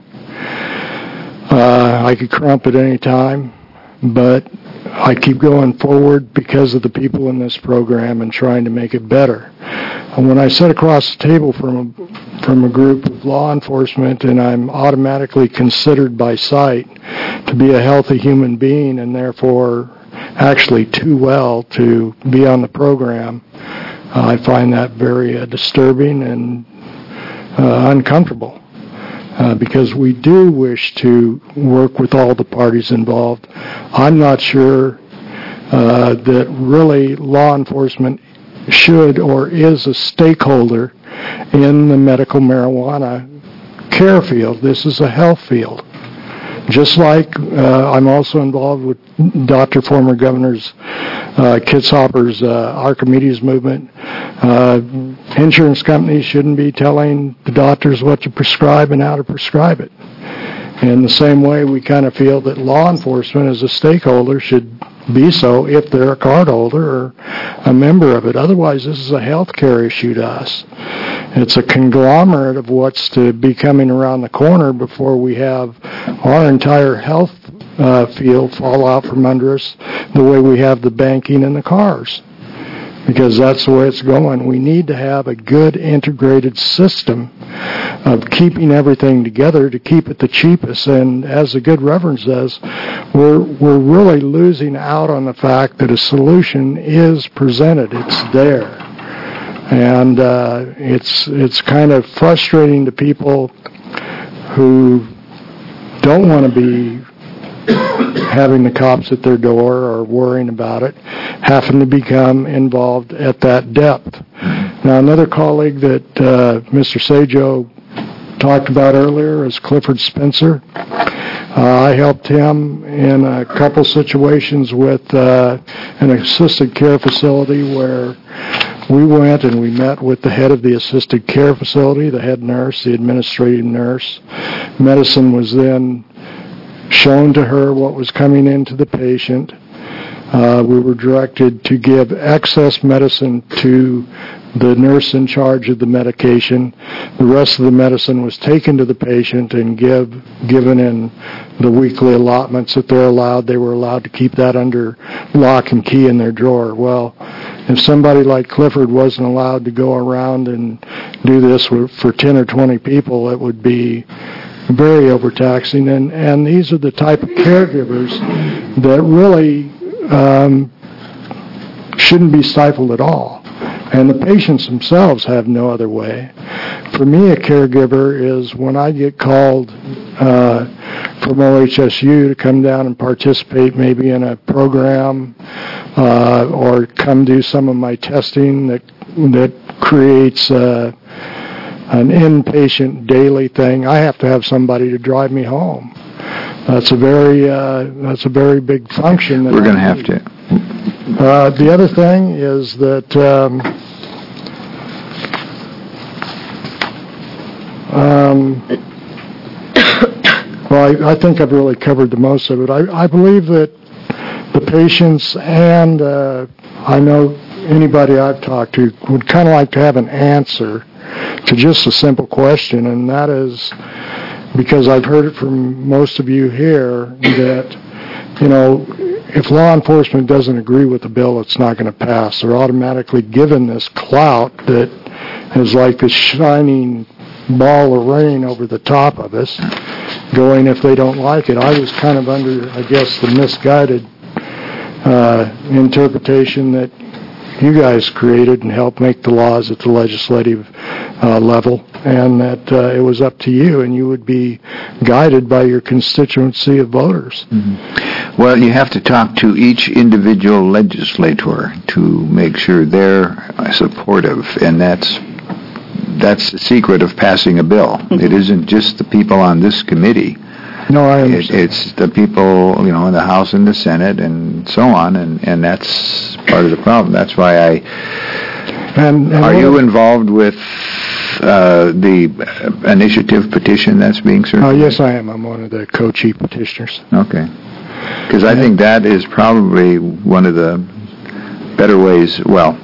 Uh, I could crump at any time, but I keep going forward because of the people in this program and trying to make it better. And when I sit across the table from a, from a group of law enforcement and I'm automatically considered by sight to be a healthy human being and therefore actually too well to be on the program, uh, I find that very uh, disturbing and uh, uncomfortable. Uh, because we do wish to work with all the parties involved. I'm not sure uh, that really law enforcement should or is a stakeholder in the medical marijuana care field. This is a health field. Just like uh, I'm also involved with Doctor Former Governor's uh, Kitzhoffer's uh, Archimedes movement. Uh, insurance companies shouldn't be telling the doctors what to prescribe and how to prescribe it. In the same way, we kind of feel that law enforcement as a stakeholder should be so if they're a card holder or a member of it. Otherwise, this is a health care issue to us. It's a conglomerate of what's to be coming around the corner before we have our entire health uh, field fall out from under us the way we have the banking and the cars. Because that's the way it's going. We need to have a good integrated system of keeping everything together to keep it the cheapest. And as the good Reverend says, we're we're really losing out on the fact that a solution is presented. It's there. And uh, it's it's kind of frustrating to people who don't want to be having the cops at their door or worrying about it, having to become involved at that depth. Now, another colleague that uh, Mister Sajo talked about earlier is Clifford Spencer. Uh, I helped him in a couple situations with uh, an assisted care facility where we went and we met with the head of the assisted care facility, the head nurse, the administrative nurse. Medicine was then shown to her what was coming into the patient. Uh, we were directed to give excess medicine to the nurse in charge of the medication. The rest of the medicine was taken to the patient and give given in the weekly allotments that they're allowed. They were allowed to keep that under lock and key in their drawer. Well, if somebody like Clifford wasn't allowed to go around and do this for ten or twenty people, it would be very overtaxing, and, and these are the type of caregivers that really um, shouldn't be stifled at all. And the patients themselves have no other way. For me, a caregiver is when I get called uh, from O H S U to come down and participate maybe in a program uh, or come do some of my testing that that creates uh, an inpatient daily thing. I have to have somebody to drive me home. That's a very uh, that's a very big function. That We're going to I have need. to. Uh, the other thing is that um, um, well, I, I think I've really covered the most of it. I, I believe that the patients and uh, I know anybody I've talked to would kind of like to have an answer to just a simple question, and that is because I've heard it from most of you here that, you know, if law enforcement doesn't agree with the bill, it's not going to pass. They're automatically given this clout that is like this shining ball of rain over the top of us, going if they don't like it. I was kind of under, I guess, the misguided uh, interpretation that you guys created and helped make the laws at the legislative uh, level, and that uh, it was up to you, and you would be guided by your constituency of voters. Mm-hmm. Well, you have to talk to each individual legislator to make sure they're supportive, and that's that's the secret of passing a bill. Mm-hmm. It isn't just the people on this committee. No, I understand. It, it's the people, you know, in the House and the Senate and so on, and, and that's part of the problem. That's why I... And, and Are you involved with uh, the initiative petition that's being Oh, circulated? yes, I am. I'm one of the co-chief petitioners. Okay. Because I think that is probably one of the better ways, well...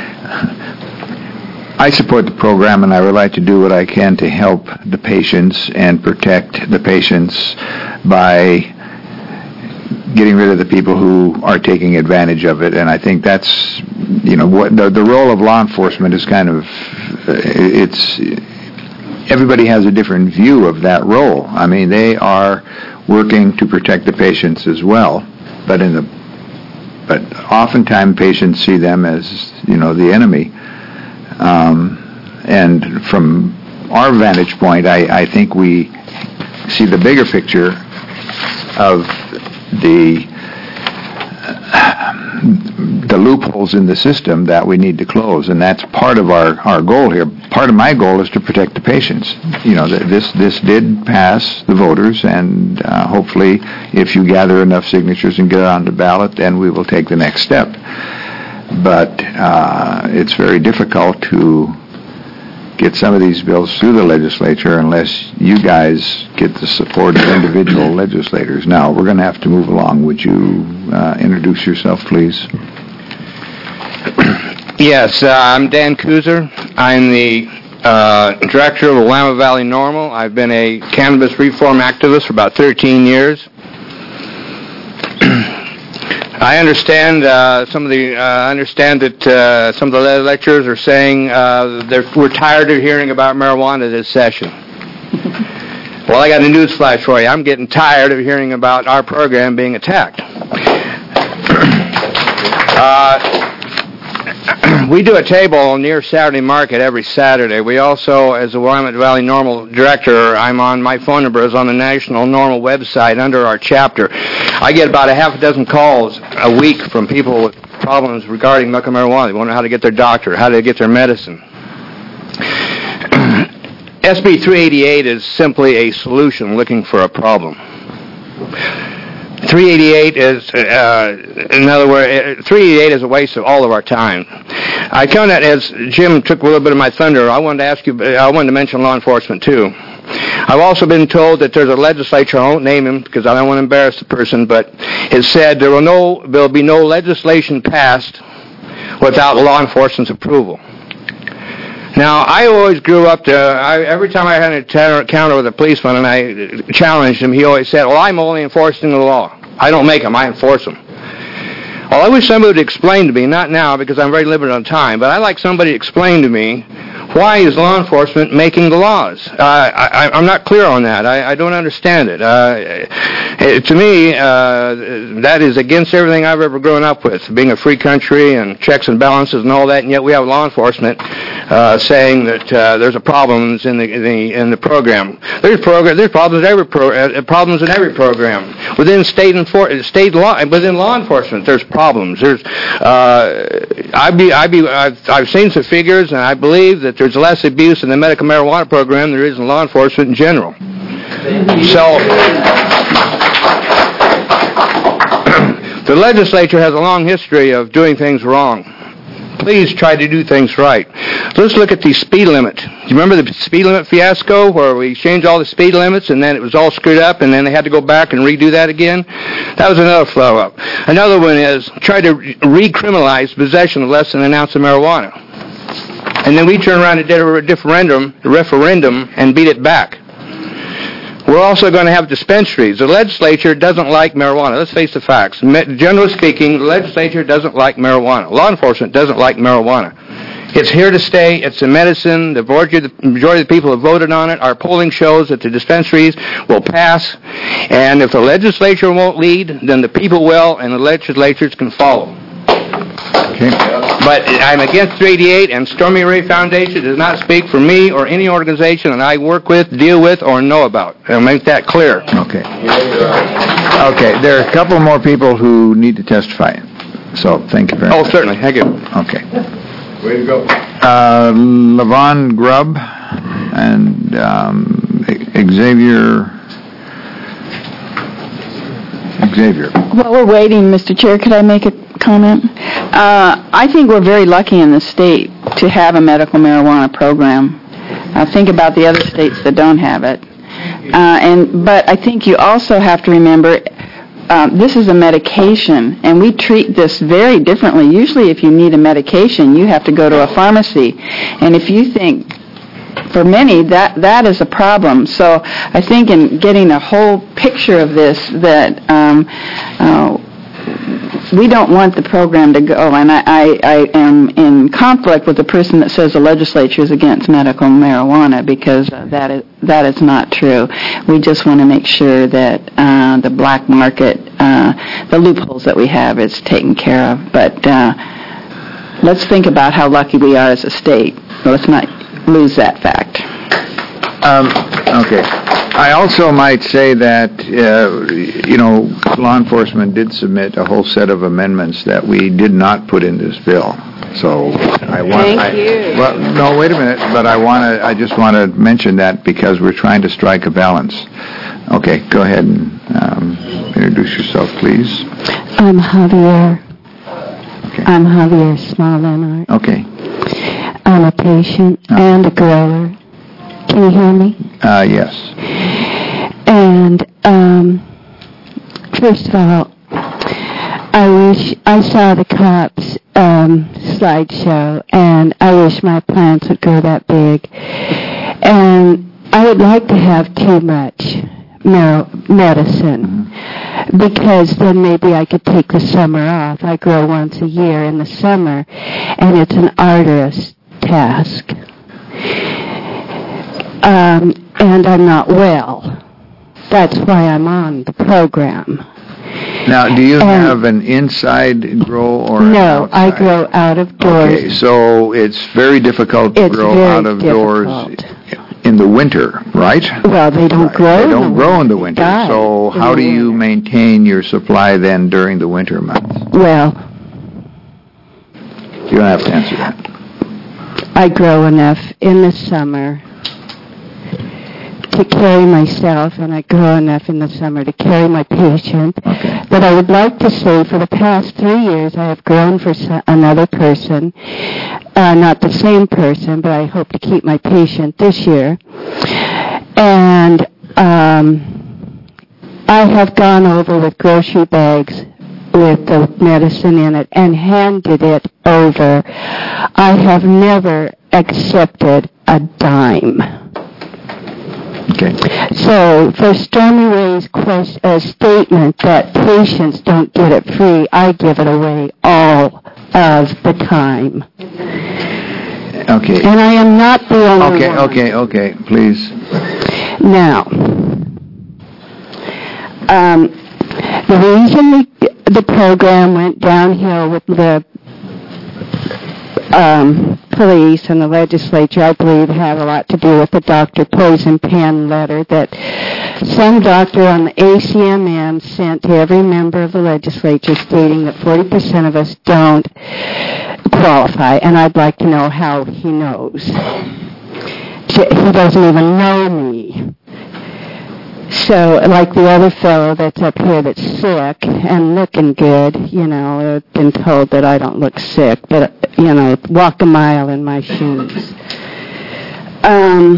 I support the program, and I would like to do what I can to help the patients and protect the patients by getting rid of the people who are taking advantage of it. And I think that's, you know, what the, the role of law enforcement is kind of, it's, everybody has a different view of that role. I mean, they are working to protect the patients as well, but in the, but oftentimes patients see them as, you know, the enemy. Um, and from our vantage point, I, I think we see the bigger picture of the the loopholes in the system that we need to close, and that's part of our, our goal here. Part of my goal is to protect the patients. You know, th- this this did pass the voters, and uh, hopefully, if you gather enough signatures and get it on the ballot, then we will take the next step. But uh, it's very difficult to get some of these bills through the legislature unless you guys get the support of individual legislators. Now, we're going to have to move along. Would you uh, introduce yourself, please? Yes, uh, I'm Dan Kuzer. I'm the uh, director of Willamette Valley Normal. I've been a cannabis reform activist for about thirteen years. I understand uh, some of the. Uh, I understand that uh, some of the legislators are saying uh, they're, we're tired of hearing about marijuana this session. Well, I got a news flash for you. I'm getting tired of hearing about our program being attacked. Uh, we do a table near Saturday Market every Saturday. We also, as the Willamette Valley Normal Director, I'm on, my phone number is on the National Normal website under our chapter. I get about a half a dozen calls a week from people with problems regarding medical marijuana. They want to know how to get their doctor, how to get their medicine. S B three eighty-eight is simply a solution looking for a problem. three eighty-eight is, uh, in other words, three eighty-eight is a waste of all of our time. I count that as Jim took a little bit of my thunder. I wanted to ask you, I wanted to mention law enforcement too. I've also been told that there's a legislature, I won't name him because I don't want to embarrass the person, but it said there will no, there'll be no legislation passed without law enforcement's approval. Now, I always grew up to, I, every time I had an encounter with a policeman and I challenged him, he always said, well, I'm only enforcing the law. I don't make them, I enforce them. Well, I wish somebody would explain to me, not now because I'm very limited on time, but I'd like somebody to explain to me, why is law enforcement making the laws? Uh, I, I'm not clear on that. I, I don't understand it. Uh, it to me, uh, that is against everything I've ever grown up with, being a free country and checks and balances and all that, and yet we have law enforcement uh, saying that uh, there's a problems in the, in the in the program. There's program. There's problems in every pro, uh, problems in every program within state and for, state law within law enforcement. There's problems. There's uh, I be I be I've, I've seen some figures, and I believe that there's less abuse in the medical marijuana program than there is in law enforcement in general. So, the legislature has a long history of doing things wrong. Please try to do things right. Let's look at the speed limit. Do you remember the speed limit fiasco where we changed all the speed limits and then it was all screwed up and then they had to go back and redo that again? That was another flow-up. Another one is try to recriminalize possession of less than an ounce of marijuana. And then we turn around and did a referendum, a referendum and beat it back. We're also going to have dispensaries. The legislature doesn't like marijuana. Let's face the facts. Generally speaking, the legislature doesn't like marijuana. Law enforcement doesn't like marijuana. It's here to stay. It's a medicine. The majority of the, majority of the people have voted on it. Our polling shows that the dispensaries will pass. And if the legislature won't lead, then the people will, and the legislatures can follow. Okay. But I'm against three eighty-eight, and Stormy Ray Foundation does not speak for me or any organization that I work with, deal with, or know about. I'll make that clear. Okay. Okay, there are a couple more people who need to testify. So, thank you very oh, much. Oh, certainly. Thank you. Okay. Way to go. Uh, Levon Grubb and um, Xavier... Xavier. While we're waiting, Mister Chair, could I make a comment? Uh, I think we're very lucky in the state to have a medical marijuana program. Uh, think about the other states that don't have it. Uh, and but I think you also have to remember um, this is a medication, and we treat this very differently. Usually if you need a medication, you have to go to a pharmacy. And if you think, for many, that that is a problem. So I think in getting a whole picture of this, that um, uh, we don't want the program to go, and I, I, I am in conflict with the person that says the legislature is against medical marijuana, because uh, that is that is not true. We just want to make sure that uh, the black market, uh, the loopholes that we have, is taken care of. But uh, let's think about how lucky we are as a state. Let's not lose that fact. Um, okay. I also might say that, uh, you know, law enforcement did submit a whole set of amendments that we did not put in this bill. So I want. Thank I, you. Well, no, wait a minute. But I want to. I just want to mention that because we're trying to strike a balance. Okay, go ahead and um, introduce yourself, please. I'm Javier. Okay. I'm Javier Small-Lenart. Okay. I'm a patient and a grower. Can you hear me? Uh, yes. And um, first of all, I wish I saw the cops um, slideshow, and I wish my plants would grow that big. And I would like to have too much mar- medicine, because then maybe I could take the summer off. I grow once a year in the summer, and it's an arduous task. Um, and I'm not well. That's why I'm on the program. Now, do you And- have an inside grow or an No, I outside? grow out of doors. Okay, so it's very difficult to It's grow very out of doors difficult. in the winter, right? Well, they don't grow. They in don't the grow in the winter. winter. Die So in how the do you maintain your supply then during the winter months? Well, You don't have to answer that. I grow enough in the summer to carry myself, and I grow enough in the summer to carry my patient. Okay. But I would like to say for the past three years I have grown for so- another person, uh, not the same person, but I hope to keep my patient this year. And um, I have gone over with grocery bags with the medicine in it and handed it over. I have never accepted a dime. Okay. So for Stormy Ray's quest, uh, statement that patients don't get it free, I give it away all of the time. Okay. And I am not the only Okay, one. okay, okay, please. Now, um, the reason the, the program went downhill with the um, police and the legislature, I believe, had a lot to do with the Doctor Poison Pen letter that some doctor on the A C M M sent to every member of the legislature stating that forty percent of us don't qualify, and I'd like to know how he knows. He doesn't even know me. So, like the other fellow that's up here that's sick and looking good, you know, I've been told that I don't look sick, but, you know, walk a mile in my shoes. Um,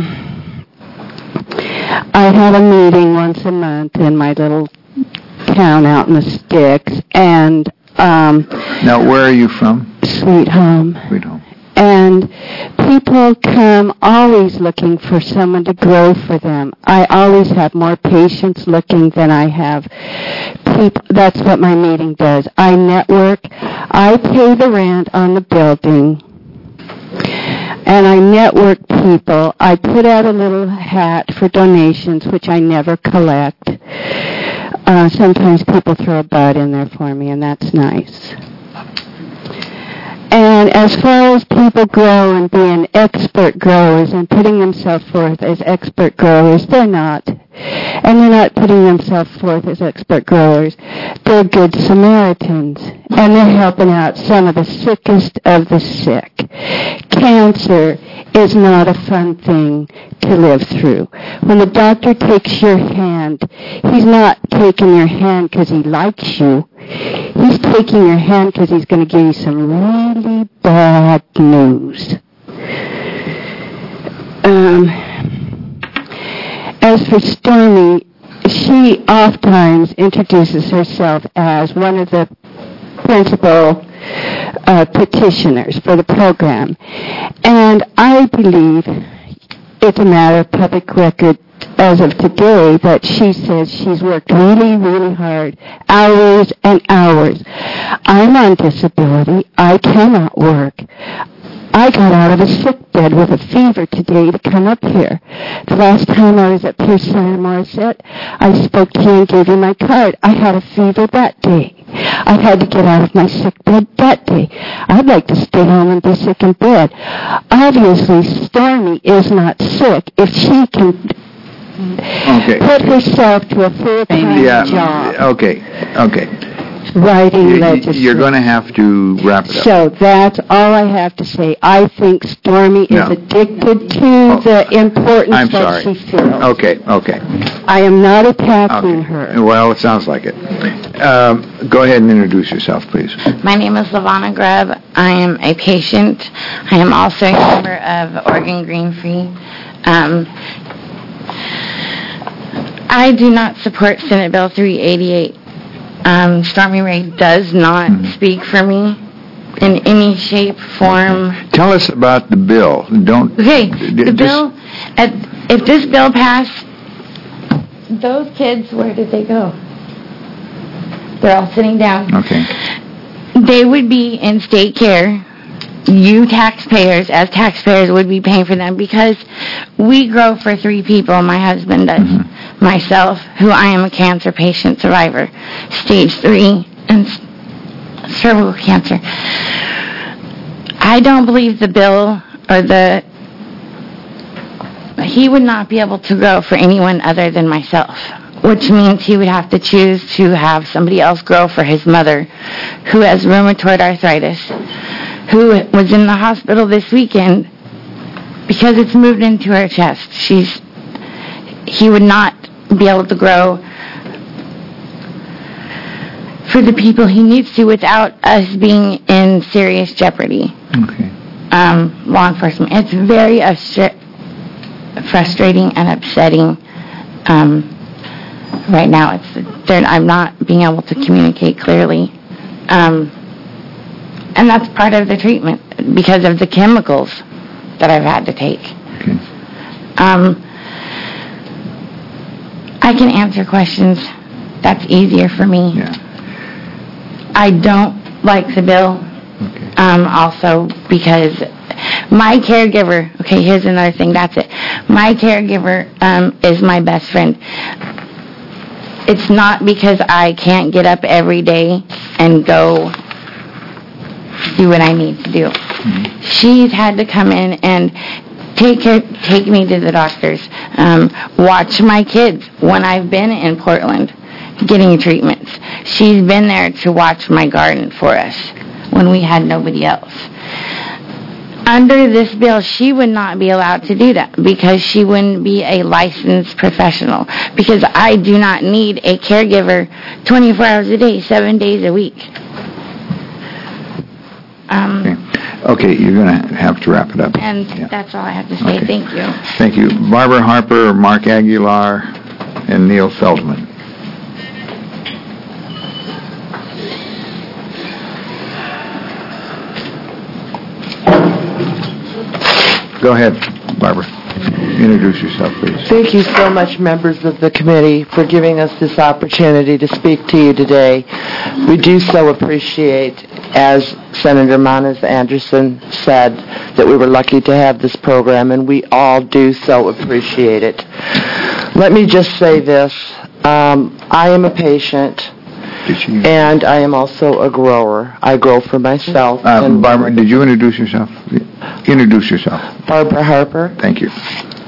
I have a meeting once a month in my little town out in the sticks, and... Um, Now, where are you from? Sweet Home. Sweet Home. And people come always looking for someone to grow for them. I always have more patients looking than I have people. That's what my meeting does. I network. I pay the rent on the building. And I network people. I put out a little hat for donations, which I never collect. Uh, sometimes people throw a bud in there for me, and that's nice. And as far as people grow and being expert growers and putting themselves forth as expert growers, they're not. And they're not putting themselves forth as expert growers. They're good Samaritans. And they're helping out some of the sickest of the sick. Cancer is not a fun thing to live through. When the doctor takes your hand, he's not taking your hand because he likes you. He's taking your hand because he's going to give you some really bad news. Um, as for Stormy, she oftentimes introduces herself as one of the principal uh, petitioners for the program. And I believe it's a matter of public record as of today that she says she's worked really, really hard, hours and hours. I'm on disability. I cannot work. I got out of a sick bed with a fever today to come up here. The last time I was at Pierce Center Morissette, I spoke to you and gave you my card. I had a fever that day. I had to get out of my sick bed that day. I'd like to stay home and be sick in bed. Obviously, Stormy is not sick if she can Okay. put herself to a full-time Yeah, job okay, okay. writing You- legislation. You're going to have to wrap it up. So that's all I have to say. I think Stormy is No. addicted to the importance I'm that sorry. she feels. Okay, okay. I am not attacking Okay. her. Well, it sounds like it. Um, Go ahead and introduce yourself, please. My name is Lavana Grubb. I am a patient. I am also a member of Oregon Green Free. Um, I do not support Senate Bill three eighty-eight. Um, Stormy Ray does not speak for me in any shape, form. Tell us about the bill. Don't... Okay, d- the just- bill, at, if this bill passed, those kids, where did they go? They're all sitting down. Okay. They would be in state care. You taxpayers, as taxpayers, would be paying for them because we grow for three people. My husband does. Mm-hmm. Myself, who I am a cancer patient survivor, stage three and s- cervical cancer. I don't believe the bill or the he would not be able to grow for anyone other than myself, which means he would have to choose to have somebody else grow for his mother, who has rheumatoid arthritis, who was in the hospital this weekend because it's moved into her chest. She's, he would not be able to grow for the people he needs to without us being in serious jeopardy. Okay. Um, law enforcement. It's very frustra- frustrating and upsetting. Um, right now, it's they're- I'm not being able to communicate clearly. Um, and that's part of the treatment because of the chemicals that I've had to take. Okay. Um, I can answer questions. That's easier for me. Yeah. I don't like the bill. Okay. Um, also because my caregiver, okay, here's another thing, that's it. My caregiver um, is my best friend. It's not because I can't get up every day and go do what I need to do. Mm-hmm. She's had to come in and take care, take me to the doctors, um, watch my kids when I've been in Portland getting treatments. She's been there to watch my garden for us when we had nobody else. Under this bill, she would not be allowed to do that because she wouldn't be a licensed professional. Because I do not need a caregiver twenty-four hours a day, seven days a week. Um, Okay, you're going to have to wrap it up. and Yeah. that's all I have to say. Okay. Thank you. Thank you. Barbara Harper, Mark Aguilar, and Neil Feldman. Go ahead, Barbara. Introduce yourself, please. Thank you so much, members of the committee, for giving us this opportunity to speak to you today. We do so appreciate, as Senator Manas Anderson said, that we were lucky to have this program, and we all do so appreciate it. Let me just say this. Um, I am a patient, and I am also a grower. I grow for myself. Uh, and Barbara, did you introduce yourself? Introduce yourself. Barbara Harper. Thank you.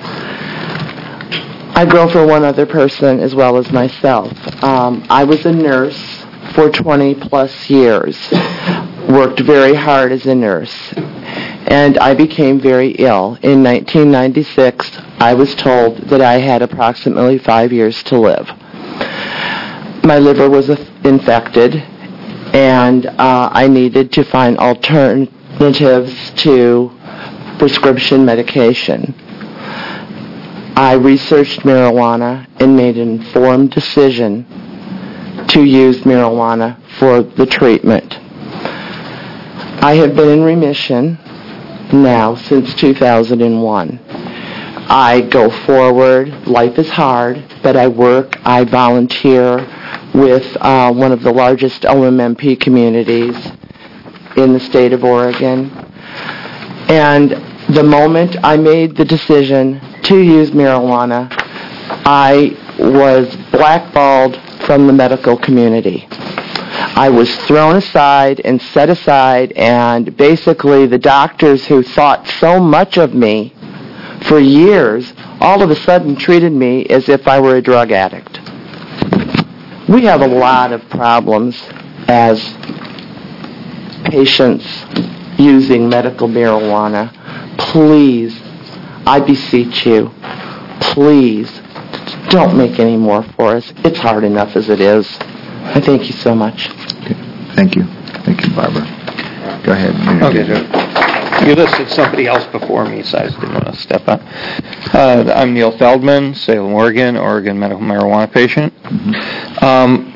I grow for one other person as well as myself. Um, I was a nurse for twenty plus years, worked very hard as a nurse, and I became very ill. In nineteen ninety-six, I was told that I had approximately five years to live. My liver was infected, and uh, I needed to find alternatives to prescription medication. I researched marijuana and made an informed decision to use marijuana for the treatment. I have been in remission now since two thousand one. I go forward. Life is hard, but I work. I volunteer with uh, one of the largest O M M P communities in the state of Oregon. And the moment I made the decision to use marijuana, I was blackballed from the medical community. I was thrown aside and set aside, and basically the doctors who thought so much of me for years all of a sudden treated me as if I were a drug addict. We have a lot of problems as patients using medical marijuana. Please, I beseech you, please don't make any more for us. It's hard enough as it is. I thank you so much. Okay. Thank you. Thank you, Barbara. Go ahead. Okay, Joe. You listed somebody else before me, so I just didn't want to step up. Uh, I'm Neil Feldman, Salem, Oregon, Oregon medical marijuana patient. Mm-hmm. Um,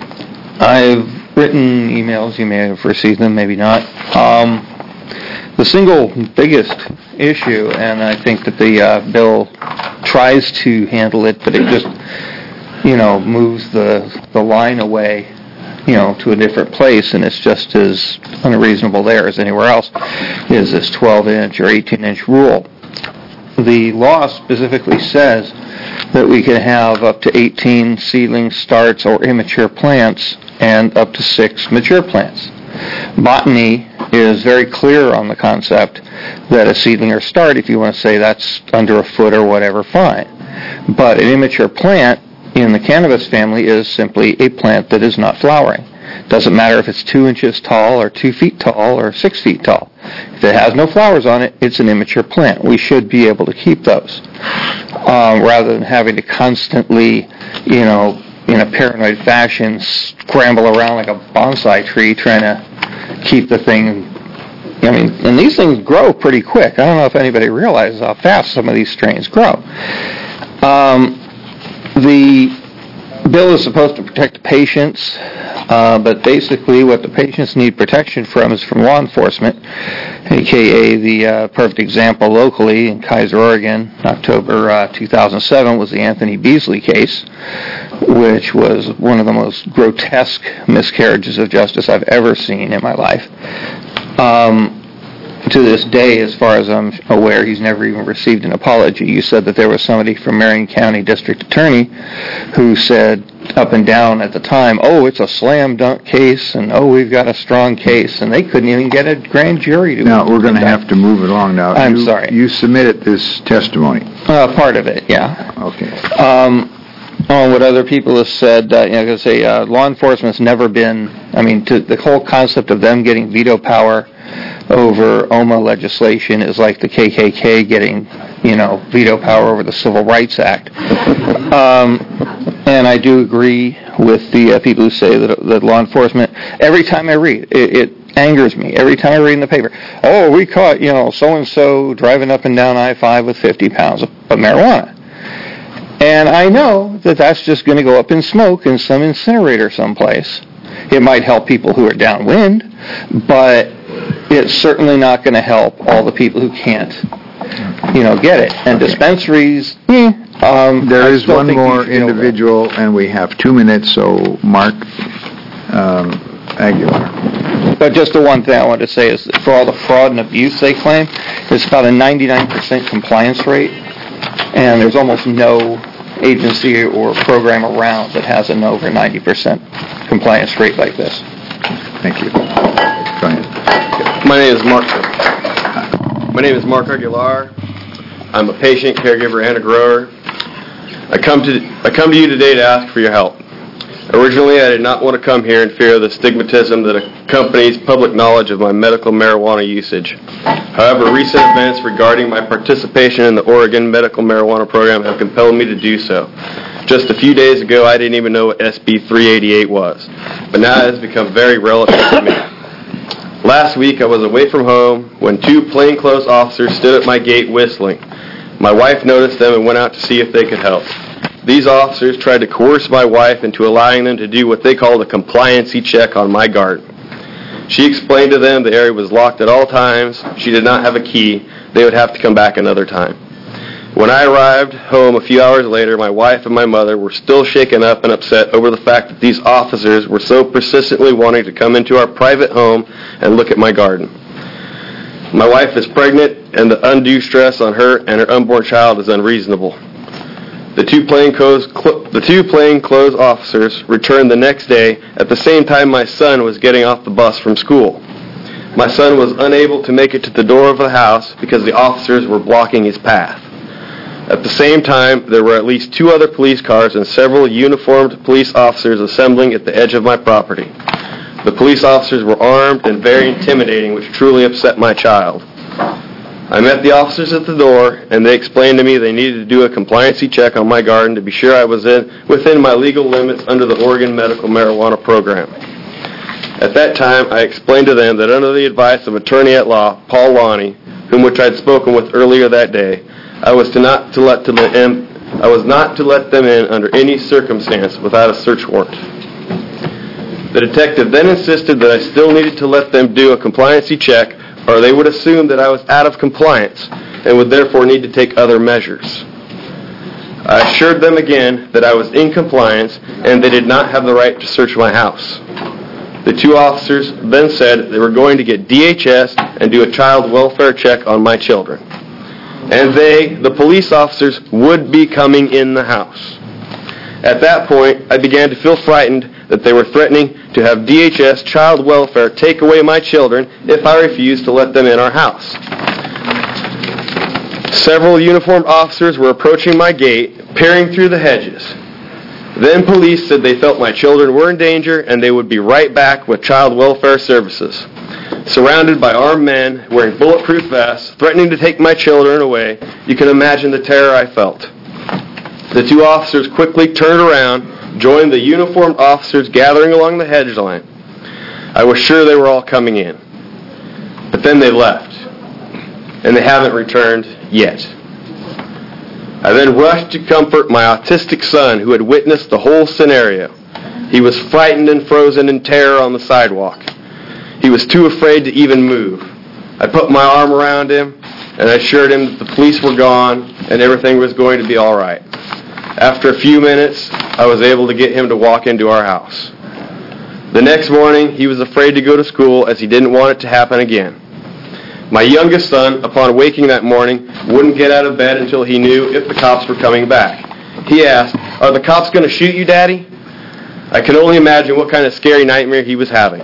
I've written emails. You may have received them, maybe not. Um, the single biggest issue, and I think that the uh, bill tries to handle it, but it just, you know, moves the the line away, you know, to a different place, and it's just as unreasonable there as anywhere else, is this twelve-inch or eighteen-inch rule. The law specifically says that we can have up to eighteen seedling starts or immature plants and up to six mature plants. Botany is very clear on the concept that a seedling or start, if you want to say that's under a foot or whatever, fine. But an immature plant in the cannabis family is simply a plant that is not flowering. Doesn't matter if it's two inches tall or two feet tall or six feet tall. If it has no flowers on it, it's an immature plant. We should be able to keep those um, rather than having to constantly, you know, in a paranoid fashion, scramble around like a bonsai tree trying to keep the thing. I mean, and these things grow pretty quick. I don't know if anybody realizes how fast some of these strains grow. Um, the bill is supposed to protect the patients, uh, but basically what the patients need protection from is from law enforcement, aka the uh, perfect example locally in Kaiser, Oregon, October uh, two thousand seven was the Anthony Beasley case, which was one of the most grotesque miscarriages of justice I've ever seen in my life. Um, to this day, as far as I'm aware, he's never even received an apology. You said that there was somebody from Marion County District Attorney who said up and down at the time, oh, it's a slam dunk case, and oh, we've got a strong case, and they couldn't even get a grand jury to... Now, we're going to have to move it along now. I'm you, sorry. You submitted this testimony. Uh, part of it, yeah. Okay. Um, on what other people have said, uh, you know, I say uh, law enforcement's never been, I mean, to, the whole concept of them getting veto power over O M A legislation is like the K K K getting, you know, veto power over the Civil Rights Act. Um, and I do agree with the uh, people who say that, that law enforcement, every time I read, it, it angers me. Every time I read in the paper, oh, we caught, you know, so-and-so driving up and down I five with fifty pounds of, of marijuana. And I know that that's just going to go up in smoke in some incinerator someplace. It might help people who are downwind, but it's certainly not going to help all the people who can't, you know, get it. And dispensaries, eh, um, there I is still one think we more should deal with it. individual, and we have two minutes, so Mark um, Aguilar. But just the one thing I wanted to say is that for all the fraud and abuse they claim, it's about a ninety-nine percent compliance rate, and there's almost no agency or program around that has an over ninety percent compliance rate like this. Thank you. Go ahead. My name is Mark. My name is Mark Aguilar. I'm a patient, caregiver, and a grower. I come to I come to you today to ask for your help. Originally, I did not want to come here in fear of the stigmatism that accompanies public knowledge of my medical marijuana usage. However, recent events regarding my participation in the Oregon medical marijuana program have compelled me to do so. Just a few days ago, I didn't even know what S B three eighty-eight was, but now it has become very relevant to me. Last week, I was away from home when two plainclothes officers stood at my gate whistling. My wife noticed them and went out to see if they could help. These officers tried to coerce my wife into allowing them to do what they called a compliancy check on my garden. She explained to them the area was locked at all times. She did not have a key. They would have to come back another time. When I arrived home a few hours later, my wife and my mother were still shaken up and upset over the fact that these officers were so persistently wanting to come into our private home and look at my garden. My wife is pregnant, and the undue stress on her and her unborn child is unreasonable. The two plainclothes, the two plainclothes officers returned the next day at the same time my son was getting off the bus from school. My son was unable to make it to the door of the house because the officers were blocking his path. At the same time, there were at least two other police cars and several uniformed police officers assembling at the edge of my property. The police officers were armed and very intimidating, which truly upset my child. I met the officers at the door, and they explained to me they needed to do a compliancy check on my garden to be sure I was in within my legal limits under the Oregon Medical Marijuana Program. At that time, I explained to them that under the advice of attorney at law, Paul Lonnie, whom which I'd spoken with earlier that day, I was to not to let them in, I was not to let them in under any circumstance without a search warrant. The detective then insisted that I still needed to let them do a compliancy check, or they would assume that I was out of compliance and would therefore need to take other measures. I assured them again that I was in compliance and they did not have the right to search my house. The two officers then said they were going to get D H S and do a child welfare check on my children. And they, the police officers, would be coming in the house. At that point, I began to feel frightened that they were threatening to have D H S child welfare take away my children if I refused to let them in our house. Several uniformed officers were approaching my gate, peering through the hedges. Then police said they felt my children were in danger and they would be right back with child welfare services. Surrounded by armed men wearing bulletproof vests, threatening to take my children away, you can imagine the terror I felt. The two officers quickly turned around, joined the uniformed officers gathering along the hedge line. I was sure they were all coming in. But then they left, and they haven't returned yet. I then rushed to comfort my autistic son who had witnessed the whole scenario. He was frightened and frozen in terror on the sidewalk. He was too afraid to even move. I put my arm around him and I assured him that the police were gone and everything was going to be all right. After a few minutes, I was able to get him to walk into our house. The next morning, he was afraid to go to school as he didn't want it to happen again. My youngest son, upon waking that morning, wouldn't get out of bed until he knew if the cops were coming back. He asked, "Are the cops going to shoot you, Daddy?" I can only imagine what kind of scary nightmare he was having.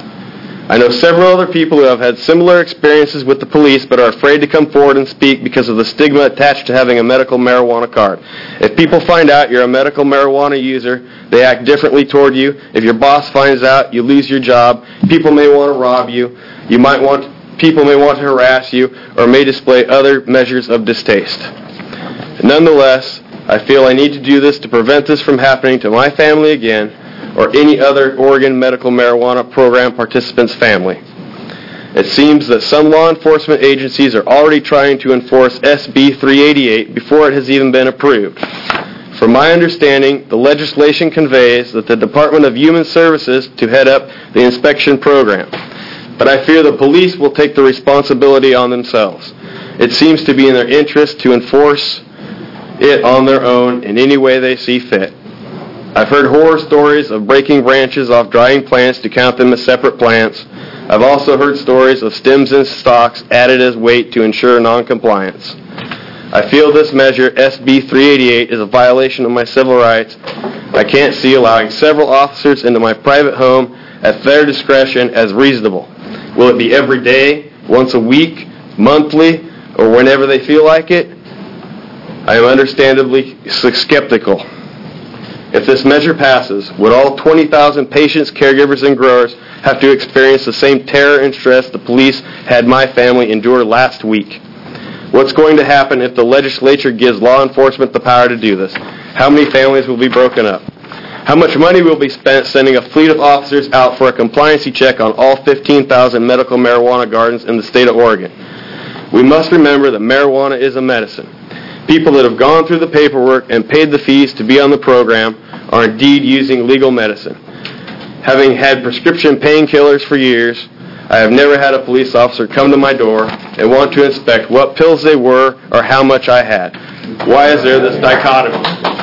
I know several other people who have had similar experiences with the police but are afraid to come forward and speak because of the stigma attached to having a medical marijuana card. If people find out you're a medical marijuana user, they act differently toward you. If your boss finds out, you lose your job. People may want to rob you. You might want People may want to harass you or may display other measures of distaste. Nonetheless, I feel I need to do this to prevent this from happening to my family again or any other Oregon Medical Marijuana Program participant's family. It seems that some law enforcement agencies are already trying to enforce S B three eighty-eight before it has even been approved. From my understanding, the legislation conveys that the Department of Human Services to head up the inspection program. But I fear the police will take the responsibility on themselves. It seems to be in their interest to enforce it on their own in any way they see fit. I've heard horror stories of breaking branches off drying plants to count them as separate plants. I've also heard stories of stems and stalks added as weight to ensure noncompliance. I feel this measure, S B three eighty-eight, is a violation of my civil rights. I can't see allowing several officers into my private home at their discretion as reasonable. Will it be every day, once a week, monthly, or whenever they feel like it? I am understandably skeptical. If this measure passes, would all twenty thousand patients, caregivers, and growers have to experience the same terror and stress the police had my family endure last week? What's going to happen if the legislature gives law enforcement the power to do this? How many families will be broken up? How much money will be spent sending a fleet of officers out for a compliancy check on all fifteen thousand medical marijuana gardens in the state of Oregon? We must remember that marijuana is a medicine. People that have gone through the paperwork and paid the fees to be on the program are indeed using legal medicine. Having had prescription painkillers for years, I have never had a police officer come to my door and want to inspect what pills they were or how much I had. Why is there this dichotomy?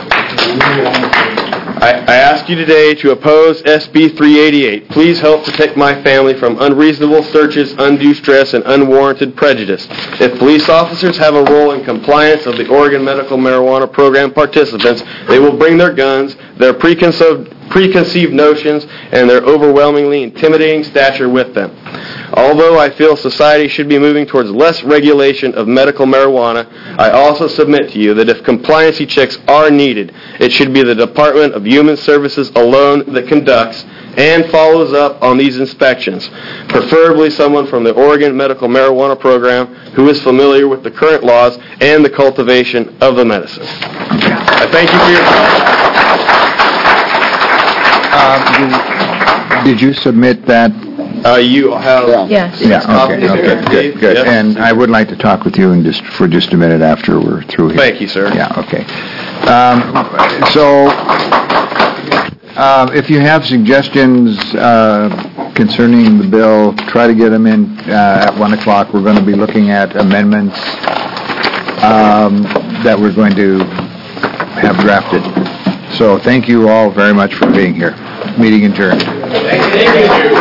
I, I ask you today to oppose S B three eighty-eight. Please help protect my family from unreasonable searches, undue stress, and unwarranted prejudice. If police officers have a role in compliance of the Oregon Medical Marijuana Program participants, they will bring their guns, their preconceived, preconceived notions, and their overwhelmingly intimidating stature with them. Although I feel society should be moving towards less regulation of medical marijuana, I also submit to you that if compliancy checks are needed, it should be the Department of Human Services alone that conducts and follows up on these inspections, preferably someone from the Oregon Medical Marijuana Program who is familiar with the current laws and the cultivation of the medicine. I thank you for your time. Um, Did you submit that? Uh, you have... Yes. Yeah, okay, okay, good, good. Yes. And I would like to talk with you in just, for just a minute after we're through here. Thank you, sir. Yeah, okay. Um, so, uh, if you have suggestions uh, concerning the bill, try to get them in uh, at one o'clock. We're going to be looking at amendments um, that we're going to have drafted. So thank you all very much for being here. Meeting adjourned. Thank you.